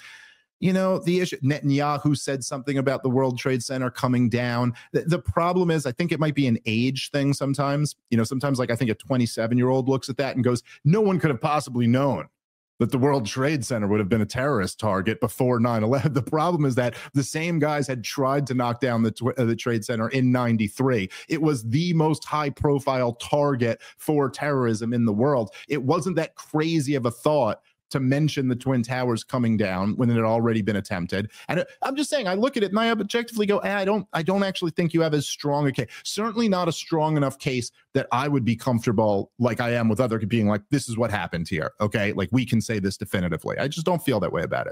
The issue, Netanyahu said something about the World Trade Center coming down. The problem is, I think it might be an age thing sometimes. Sometimes, like, I think a 27-year-old looks at that and goes, no one could have possibly known that the World Trade Center would have been a terrorist target before 9/11. The problem is that the same guys had tried to knock down the Trade Center in 93. It was the most high-profile target for terrorism in the world. It wasn't that crazy of a thought to mention the Twin Towers coming down when it had already been attempted. And I'm just saying, I look at it and I objectively go, I don't actually think you have as strong a case. Certainly not a strong enough case that I would be comfortable, like I am with other, being like, this is what happened here. Okay, like, we can say this definitively. I just don't feel that way about it.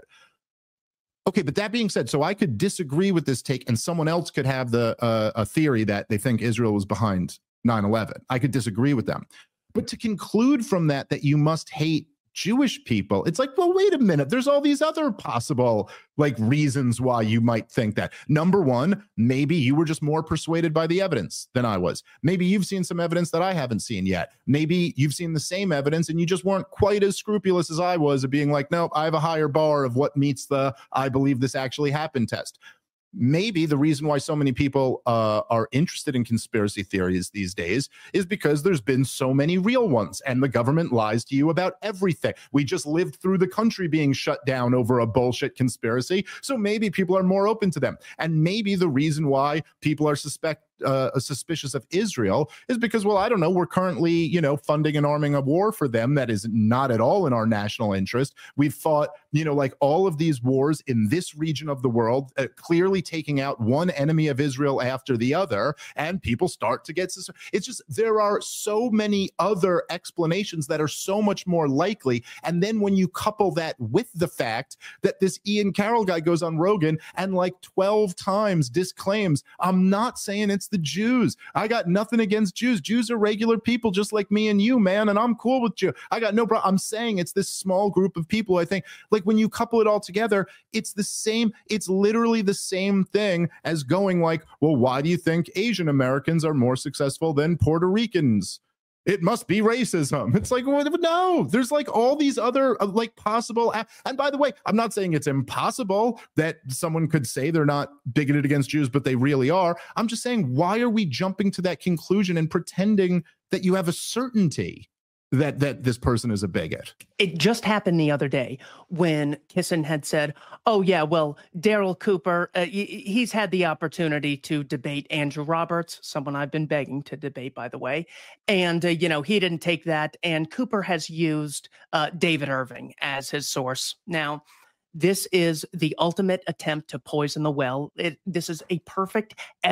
Okay, but that being said, so I could disagree with this take, and someone else could have a theory that they think Israel was behind 9/11. I could disagree with them. But to conclude from that you must hate Jewish people, it's like, well, wait a minute. There's all these other possible reasons why you might think that. Number one, maybe you were just more persuaded by the evidence than I was. Maybe you've seen some evidence that I haven't seen yet. Maybe you've seen the same evidence and you just weren't quite as scrupulous as I was of being like, nope, I have a higher bar of what meets the I believe this actually happened test. Maybe the reason why so many people are interested in conspiracy theories these days is because there's been so many real ones and the government lies to you about everything. We just lived through the country being shut down over a bullshit conspiracy. So maybe people are more open to them. And maybe the reason why people are suspicious of Israel is because, well, I don't know, we're currently, funding and arming a war for them that is not at all in our national interest. We've fought, all of these wars in this region of the world, clearly taking out one enemy of Israel after the other, and people start to get, it's just, there are so many other explanations that are so much more likely. And then when you couple that with the fact that this Ian Carroll guy goes on Rogan and 12 times disclaims, I'm not saying it's the Jews. I got nothing against Jews. Jews are regular people just like me and you, man, and I'm cool with you. I got no problem. I'm saying it's this small group of people. I think, when you couple it all together, it's literally the same thing as going well, why do you think Asian Americans are more successful than Puerto Ricans? It must be racism. It's like, well, no, there's all these other possible. And by the way, I'm not saying it's impossible that someone could say they're not bigoted against Jews, but they really are. I'm just saying, why are we jumping to that conclusion and pretending that you have a certainty that this person is a bigot? It just happened the other day when Kissen had said, oh, yeah, well, Daryl Cooper, he's had the opportunity to debate Andrew Roberts, someone I've been begging to debate, by the way. And, he didn't take that. And Cooper has used David Irving as his source. Now, this is the ultimate attempt to poison the well. This is a perfect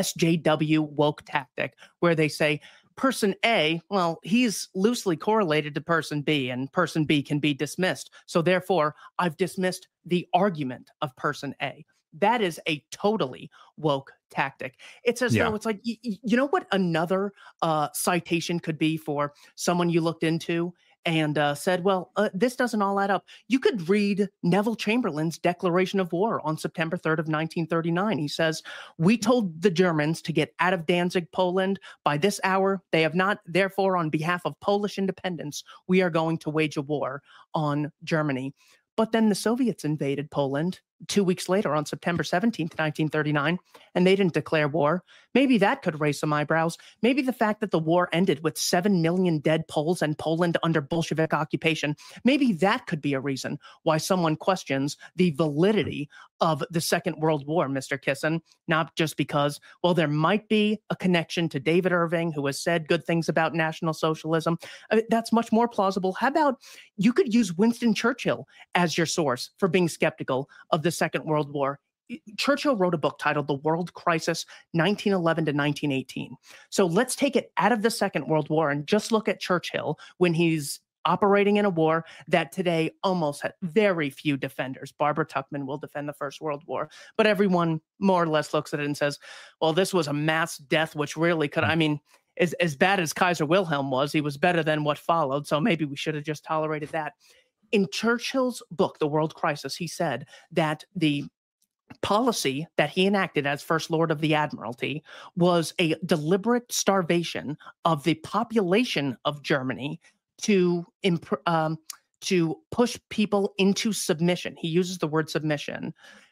SJW woke tactic where they say, person A, well, he's loosely correlated to person B, and person B can be dismissed. So therefore, I've dismissed the argument of person A. That is a totally woke tactic. It's as though it's like, you know what another citation could be for someone you looked into and said, well, this doesn't all add up. You could read Neville Chamberlain's declaration of war on September 3rd of 1939. He says, we told the Germans to get out of Danzig, Poland by this hour. They have not. Therefore, on behalf of Polish independence, we are going to wage a war on Germany. But then the Soviets invaded Poland 2 weeks later on September 17th, 1939, and they didn't declare war. Maybe that could raise some eyebrows. Maybe the fact that the war ended with 7 million dead Poles and Poland under Bolshevik occupation, maybe that could be a reason why someone questions the validity of the Second World War, Mr. Kisin, not just because, well, there might be a connection to David Irving, who has said good things about National Socialism. That's much more plausible. How about you could use Winston Churchill as your source for being skeptical of the Second World War? Churchill wrote a book titled The World Crisis, 1911 to 1918. So let's take it out of the Second World War and just look at Churchill when he's operating in a war that today almost had very few defenders. Barbara Tuchman will defend the First World War, but everyone more or less looks at it and says, well, this was a mass death, which really could, I mean, as bad as Kaiser Wilhelm was, he was better than what followed. So maybe we should have just tolerated that. In Churchill's book, The World Crisis, he said that the policy that he enacted as First Lord of the Admiralty was a deliberate starvation of the population of Germany to push people into submission. He uses the word submission.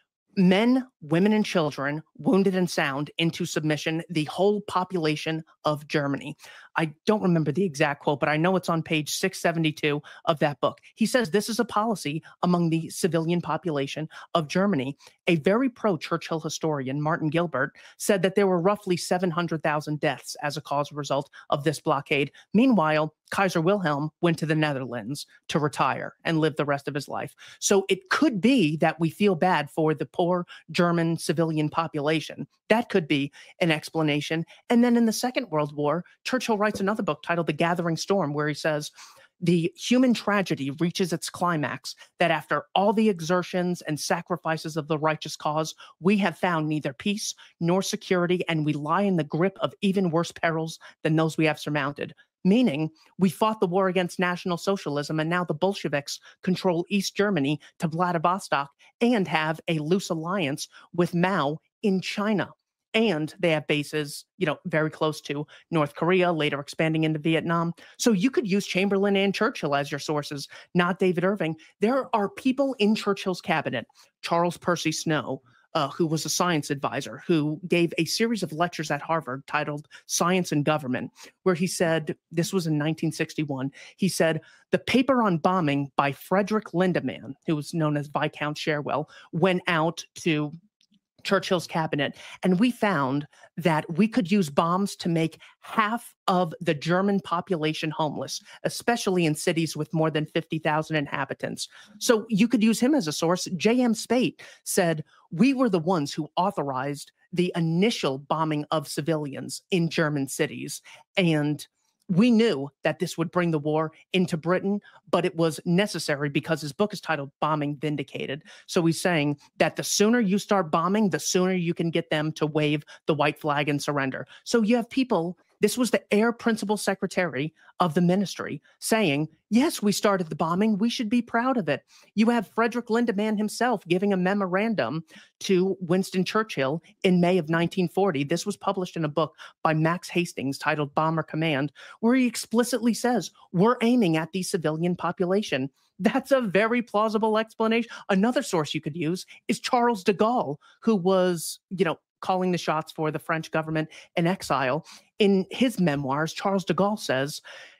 Men, women, and children, wounded and sound, into submission, the whole population of Germany. I don't remember the exact quote, but I know it's on page 672 of that book. He says this is a policy among the civilian population of Germany. A very pro-Churchill historian, Martin Gilbert, said that there were roughly 700,000 deaths as a cause result of this blockade. Meanwhile, Kaiser Wilhelm went to the Netherlands to retire and live the rest of his life. So it could be that we feel bad for the poor German civilian population. That could be an explanation. And then in the Second World War, Churchill writes another book titled The Gathering Storm, where he says, the human tragedy reaches its climax, that after all the exertions and sacrifices of the righteous cause, we have found neither peace nor security, and we lie in the grip of even worse perils than those we have surmounted. Meaning, we fought the war against National Socialism, and now the Bolsheviks control East Germany to Vladivostok and have a loose alliance with Mao in China. And they have bases, very close to North Korea, later expanding into Vietnam. So you could use Chamberlain and Churchill as your sources, not David Irving. There are people in Churchill's cabinet, Charles Percy Snow, who was a science advisor, who gave a series of lectures at Harvard titled Science and Government, where he said, this was in 1961, he said, the paper on bombing by Frederick Lindemann, who was known as Viscount Cherwell, went out to Churchill's cabinet, and we found that we could use bombs to make half of the German population homeless, especially in cities with more than 50,000 inhabitants. So you could use him as a source. J.M. Spate said, we were the ones who authorized the initial bombing of civilians in German cities, and we knew that this would bring the war into Britain, but it was necessary because his book is titled Bombing Vindicated. So he's saying that the sooner you start bombing, the sooner you can get them to wave the white flag and surrender. So you have people, this was the Air Principal Secretary of the ministry saying, yes, we started the bombing. We should be proud of it. You have Frederick Lindemann himself giving a memorandum to Winston Churchill in May of 1940. This was published in a book by Max Hastings titled Bomber Command, where he explicitly says, we're aiming at the civilian population. That's a very plausible explanation. Another source you could use is Charles de Gaulle, who was, calling the shots for the French government in exile. In his memoirs, Charles de Gaulle says,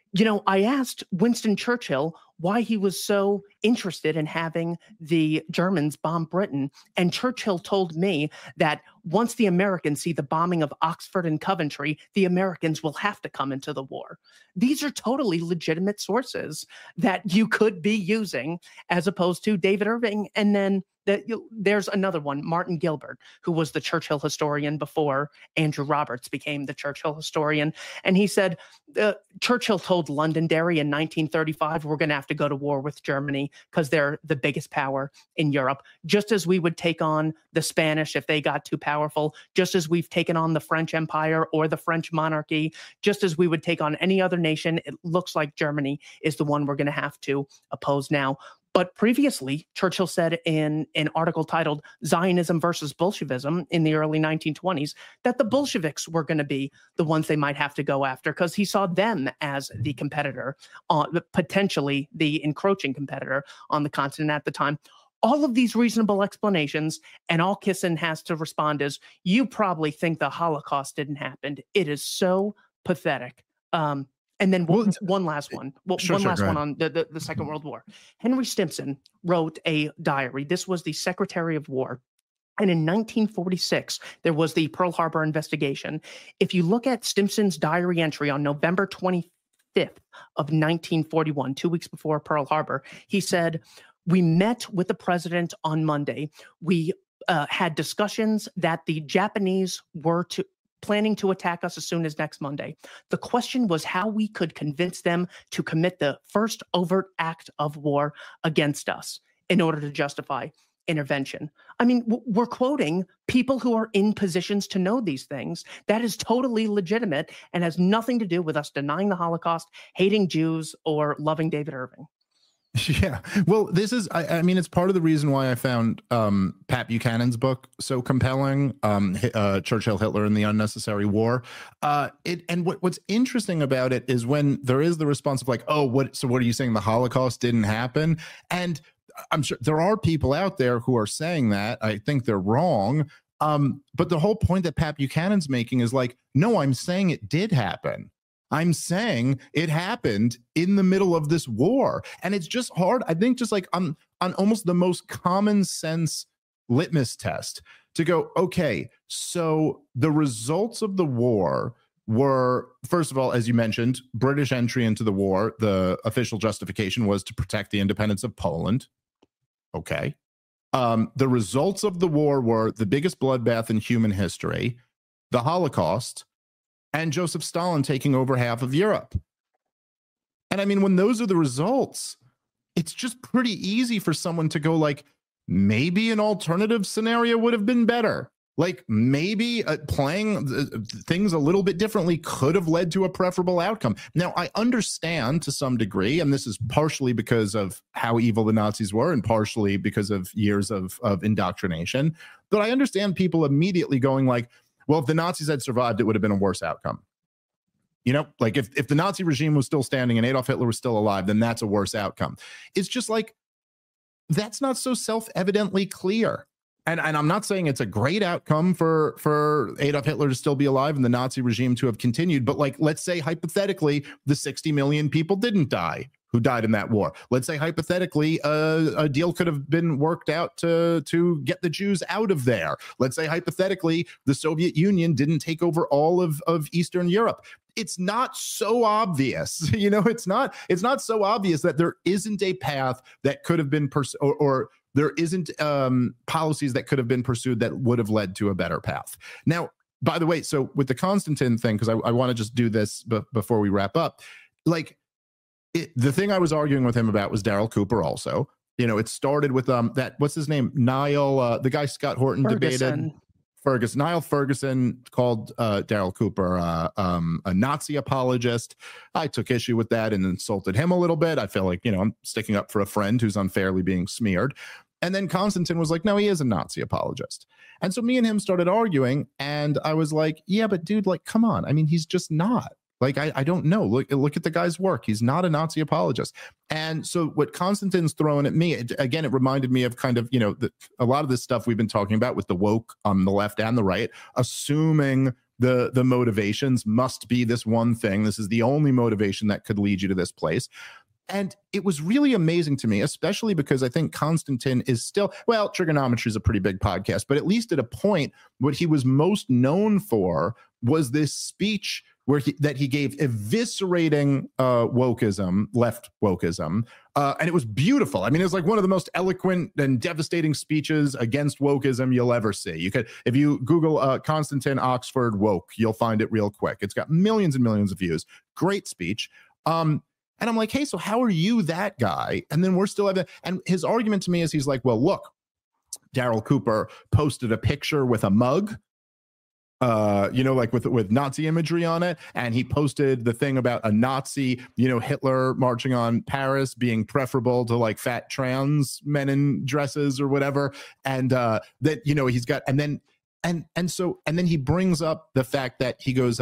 I asked Winston Churchill why he was so interested in having the Germans bomb Britain. And Churchill told me that once the Americans see the bombing of Oxford and Coventry, the Americans will have to come into the war. These are totally legitimate sources that you could be using as opposed to David Irving. And then there's another one, Martin Gilbert, who was the Churchill historian before Andrew Roberts became the Churchill historian. And he said, Churchill told Londonderry in 1935, we're going to have to go to war with Germany because they're the biggest power in Europe, just as we would take on the Spanish if they got too powerful powerful, just as we've taken on the French Empire or the French monarchy, just as we would take on any other nation. It looks like Germany is the one we're going to have to oppose now. But previously, Churchill said in an article titled Zionism versus Bolshevism in the early 1920s that the Bolsheviks were going to be the ones they might have to go after because he saw them as the competitor, potentially the encroaching competitor on the continent at the time. All of these reasonable explanations, and all Kisin has to respond is, you probably think the Holocaust didn't happen. It is so pathetic. And then one last one. One last one on the Second World War. Henry Stimson wrote a diary. This was the Secretary of War. And in 1946, there was the Pearl Harbor investigation. If you look at Stimson's diary entry on November 25th of 1941, 2 weeks before Pearl Harbor, he said, "We met with the president on Monday. We had discussions that the Japanese were planning to attack us as soon as next Monday. The question was how we could convince them to commit the first overt act of war against us in order to justify intervention." I mean, we're quoting people who are in positions to know these things. That is totally legitimate and has nothing to do with us denying the Holocaust, hating Jews, or loving David Irving. Yeah, well, this is, I mean, it's part of the reason why I found Pat Buchanan's book so compelling, Churchill, Hitler, and the Unnecessary War. What's interesting about it is when there is the response of like, oh, so what are you saying? The Holocaust didn't happen? And I'm sure there are people out there who are saying that. I think they're wrong. But the whole point that Pat Buchanan's making is like, no, I'm saying it did happen. I'm saying it happened in the middle of this war. And it's just hard, I think, just like on almost the most common sense litmus test to go, okay, so the results of the war were, first of all, as you mentioned, British entry into the war. The official justification was to protect the independence of Poland. Okay. The results of the war were the biggest bloodbath in human history, the Holocaust, and Joseph Stalin taking over half of Europe. And I mean, when those are the results, it's just pretty easy for someone to go like, maybe an alternative scenario would have been better. Like maybe playing things a little bit differently could have led to a preferable outcome. Now, I understand to some degree, and this is partially because of how evil the Nazis were and partially because of years of indoctrination, but I understand people immediately going like, well, if the Nazis had survived, it would have been a worse outcome. You know, like if the Nazi regime was still standing and Adolf Hitler was still alive, then that's a worse outcome. It's just like, that's not so self-evidently clear. And I'm not saying it's a great outcome for Adolf Hitler to still be alive and the Nazi regime to have continued. But like, let's say hypothetically, the 60 million people didn't die who died in that war. Let's say hypothetically, a deal could have been worked out to get the Jews out of there. Let's say hypothetically, the Soviet Union didn't take over all of Eastern Europe. It's not so obvious, you know, it's not so obvious that there isn't a path that could have been or there isn't policies that could have been pursued that would have led to a better path. Now, by the way, so with the Konstantin thing, because I want to just do this before we wrap up, like the thing I was arguing with him about was Daryl Cooper also. You know, it started with that, what's his name? Niall, the guy Scott Horton debated. Niall Ferguson called Daryl Cooper a Nazi apologist. I took issue with that and insulted him a little bit. I feel like, you know, I'm sticking up for a friend who's unfairly being smeared. And then Konstantin was like, no, he is a Nazi apologist. And so me and him started arguing, and I was like, yeah, but dude, like, come on. I mean, he's just not. Like, I don't know. Look at the guy's work. He's not a Nazi apologist. And so what Konstantin's throwing at me, again, it reminded me of kind of, you know, a lot of this stuff we've been talking about with the woke on the left and the right, assuming the motivations must be this one thing. This is the only motivation that could lead you to this place. And it was really amazing to me, especially because I think Konstantin is still, well, Trigonometry is a pretty big podcast, but at least at a point, what he was most known for was this speech where he gave eviscerating wokeism, left wokeism, and it was beautiful. I mean, it was like one of the most eloquent and devastating speeches against wokeism you'll ever see. You could, if you Google Konstantin Oxford woke, you'll find it real quick. It's got millions and millions of views. Great speech. And I'm like, hey, so how are you that guy? And then we're still having, and his argument to me is he's like, well, look, Daryl Cooper posted a picture with a mug, like with Nazi imagery on it. And he posted the thing about a Nazi, Hitler marching on Paris being preferable to like fat trans men in dresses or whatever. And that, he's got, and then he brings up the fact that he goes,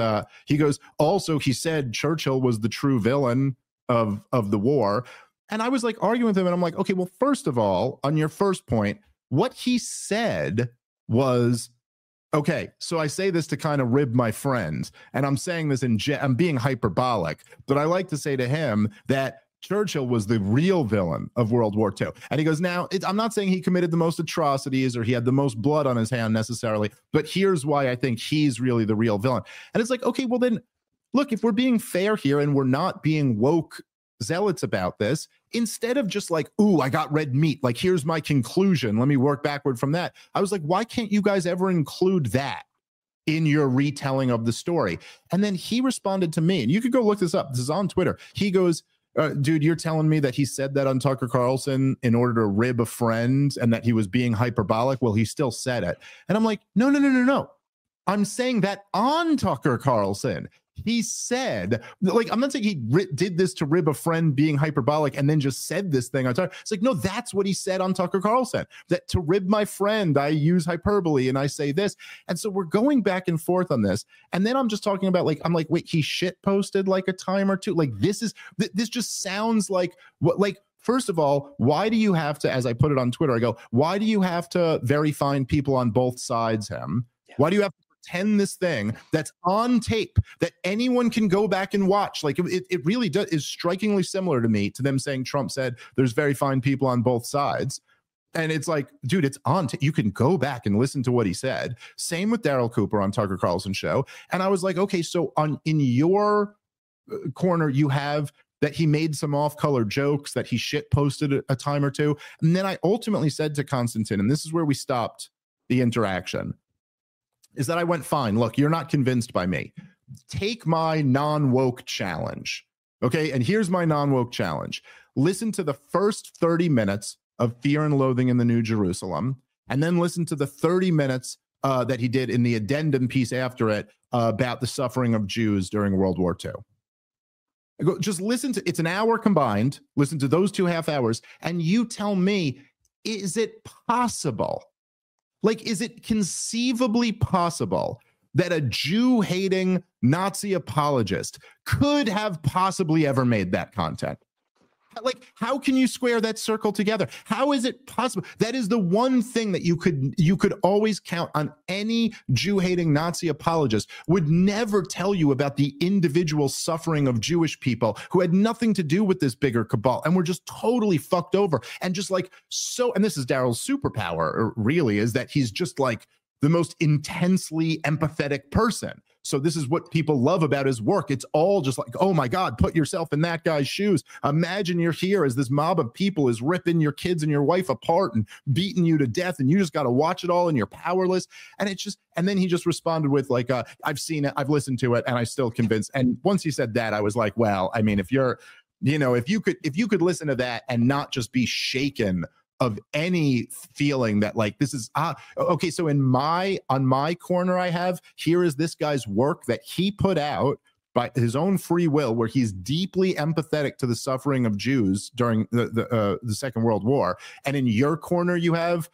also, he said Churchill was the true villain of the war. And I was like arguing with him, and I'm like, okay, well, first of all, on your first point, what he said was, okay, so I say this to kind of rib my friends, and I'm saying this I'm being hyperbolic, but I like to say to him that Churchill was the real villain of World War II. And he goes, now, I'm not saying he committed the most atrocities or he had the most blood on his hand necessarily, but here's why I think he's really the real villain. And it's like, okay, well then, look, if we're being fair here and we're not being woke zealots about this, instead of just like, ooh, I got red meat, like here's my conclusion, let me work backward from that, I was like, why can't you guys ever include that in your retelling of the story? And then he responded to me, and you could go look this up, this is on Twitter. He goes, dude, you're telling me that he said that on Tucker Carlson in order to rib a friend and that he was being hyperbolic? Well, he still said it. And I'm like, no. I'm saying that on Tucker Carlson, he said, like, I'm not saying he did this to rib a friend being hyperbolic and then just said this thing on Tucker. It's like, no, that's what he said on Tucker Carlson, that to rib my friend, I use hyperbole and I say this. And so we're going back and forth on this. And then I'm just talking about like, I'm like, wait, he shit posted like a time or two. Like this just sounds like what, like, first of all, why do you have to, as I put it on Twitter, I go, why do you have to very fine people on both sides, him? Why do you have to pretend this thing that's on tape that anyone can go back and watch? Like it really is strikingly similar to me to them saying Trump said there's very fine people on both sides. And it's like, dude, it's on tape. You can go back and listen to what he said. Same with Daryl Cooper on Tucker Carlson show. And I was like, okay, so in your corner, you have that he made some off-color jokes, that he shit posted a time or two. And then I ultimately said to Konstantin, and this is where we stopped the interaction, is that I went, fine, look, you're not convinced by me. Take my non-woke challenge, okay? And here's my non-woke challenge. Listen to the first 30 minutes of Fear and Loathing in the New Jerusalem, and then listen to the 30 minutes that he did in the addendum piece after it about the suffering of Jews during World War II. I go, just listen to, it's an hour combined, listen to those 2.5 hours, and you tell me, is it possible? Like, is it conceivably possible that a Jew-hating Nazi apologist could have possibly ever made that content? Like, how can you square that circle together? How is it possible? That is the one thing that you could always count on. Any Jew-hating Nazi apologist would never tell you about the individual suffering of Jewish people who had nothing to do with this bigger cabal and were just totally fucked over. And just like, so, and this is Daryl's superpower, really, is that he's just like the most intensely empathetic person. So this is what people love about his work. It's all just like, oh my God, put yourself in that guy's shoes. Imagine you're here as this mob of people is ripping your kids and your wife apart and beating you to death, and you just got to watch it all and you're powerless. And it's just, and then he just responded with like, I've seen it, I've listened to it, and I'm still convinced. And once he said that, I was like, well, I mean, if you're, if you could listen to that and not just be shaken of any feeling that like this is okay, so on my corner, I have, here is this guy's work that he put out by his own free will, where he's deeply empathetic to the suffering of Jews during the Second World War. And in your corner, you have,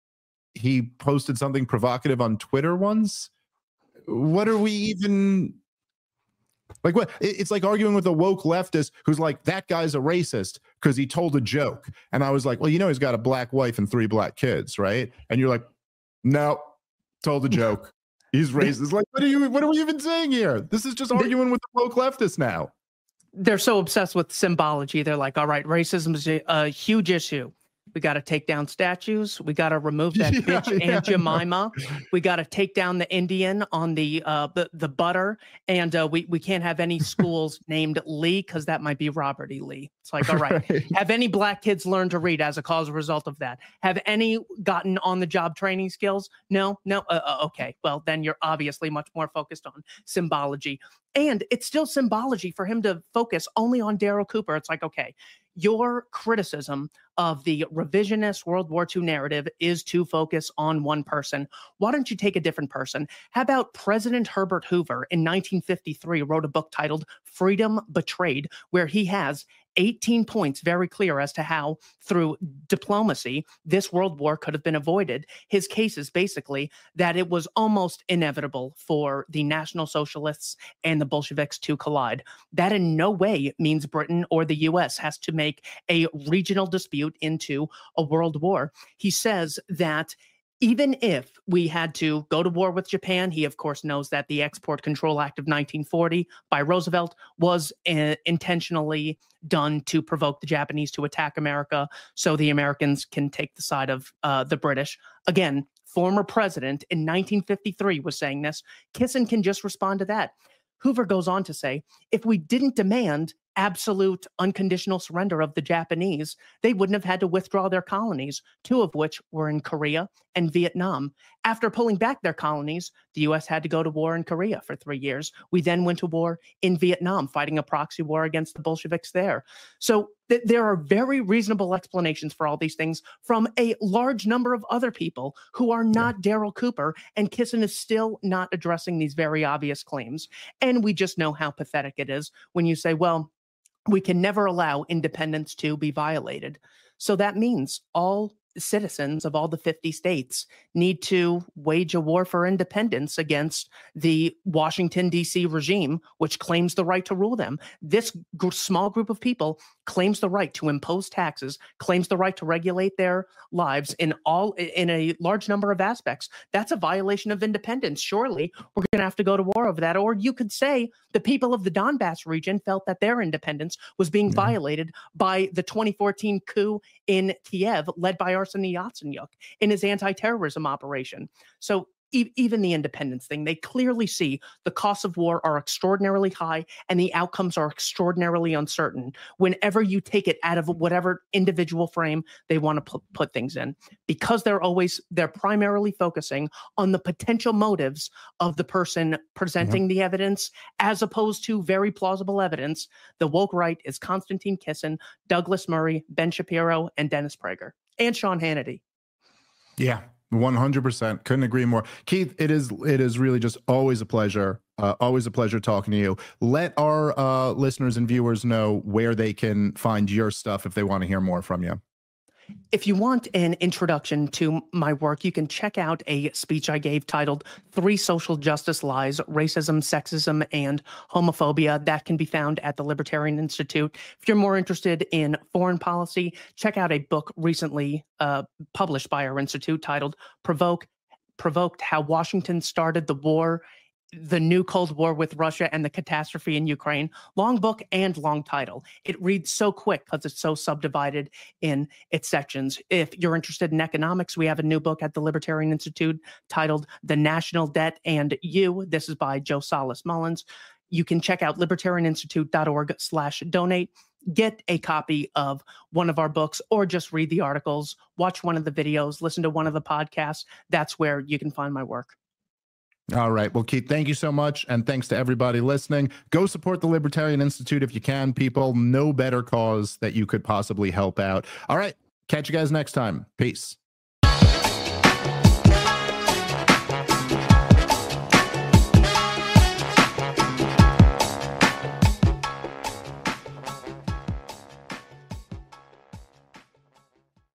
he posted something provocative on Twitter once. What are we even like? What, it's like arguing with a woke leftist who's like, that guy's a racist because he told a joke. And I was like, well, he's got a black wife and 3 black kids, right? And you're like, no, told a joke. He's racist. Like, what are we even saying here? This is just arguing with the woke leftist now. They're so obsessed with symbology. They're like, all right, racism is a huge issue. We got to take down statues. We got to remove that bitch Aunt Jemima. We got to take down the Indian on the butter, and we can't have any schools named Lee because that might be Robert E. Lee. It's like, all right, have any black kids learned to read as a cause result of that? Have any gotten on the job training skills? No. Okay, well then you're obviously much more focused on symbology, and it's still symbology for him to focus only on Daryl Cooper. It's like, okay, your criticism of the revisionist World War II narrative is to focus on one person. Why don't you take a different person? How about President Herbert Hoover in 1953 wrote a book titled Freedom Betrayed, where he has 18 points very clear as to how, through diplomacy, this world war could have been avoided. His case is basically that it was almost inevitable for the National Socialists and the Bolsheviks to collide. That in no way means Britain or the US has to make a regional dispute into a world war. He says that even if we had to go to war with Japan, he, of course, knows that the Export Control Act of 1940 by Roosevelt was intentionally done to provoke the Japanese to attack America so the Americans can take the side of the British. Again, former president in 1953 was saying this. Kissinger can just respond to that. Hoover goes on to say, if we didn't demand absolute unconditional surrender of the Japanese, they wouldn't have had to withdraw their colonies, two of which were in Korea and Vietnam. After pulling back their colonies, the U.S. had to go to war in Korea for 3 years. We then went to war in Vietnam, fighting a proxy war against the Bolsheviks there. So there are very reasonable explanations for all these things from a large number of other people who are not Daryl Cooper, and Kissinger is still not addressing these very obvious claims. And we just know how pathetic it is when you say, well, we can never allow independence to be violated. So that means all citizens of all the 50 states need to wage a war for independence against the Washington, D.C. regime, which claims the right to rule them. This small group of people claims the right to impose taxes, claims the right to regulate their lives in a large number of aspects. That's a violation of independence. Surely we're going to have to go to war over that. Or you could say the people of the Donbass region felt that their independence was being violated by the 2014 coup in Kiev, led by Arseniy Yatsenyuk in his anti-terrorism operation. So even the independence thing, they clearly see the costs of war are extraordinarily high and the outcomes are extraordinarily uncertain whenever you take it out of whatever individual frame they want to put things in, because they're primarily focusing on the potential motives of the person presenting the evidence, as opposed to very plausible evidence. The woke right is Konstantin Kisin, Douglas Murray, Ben Shapiro, and Dennis Prager, and Sean Hannity. Yeah. 100%. Couldn't agree more. Keith, it is really just always a pleasure. Always a pleasure talking to you. Let our listeners and viewers know where they can find your stuff if they want to hear more from you. If you want an introduction to my work, you can check out a speech I gave titled 3 Social Justice Lies, Racism, Sexism, and Homophobia. That can be found at the Libertarian Institute. If you're more interested in foreign policy, check out a book recently published by our institute titled Provoked: How Washington Started the War, the New Cold War with Russia and the Catastrophe in Ukraine. Long book and long title. It reads so quick because it's so subdivided in its sections. If you're interested in economics, we have a new book at the Libertarian Institute titled The National Debt and You. This is by Joe Salas Mullins. You can check out libertarianinstitute.org/donate. Get a copy of one of our books, or just read the articles, watch one of the videos, listen to one of the podcasts. That's where you can find my work. All right. Well, Keith, thank you so much. And thanks to everybody listening. Go support the Libertarian Institute if you can, people. No better cause that you could possibly help out. All right. Catch you guys next time. Peace.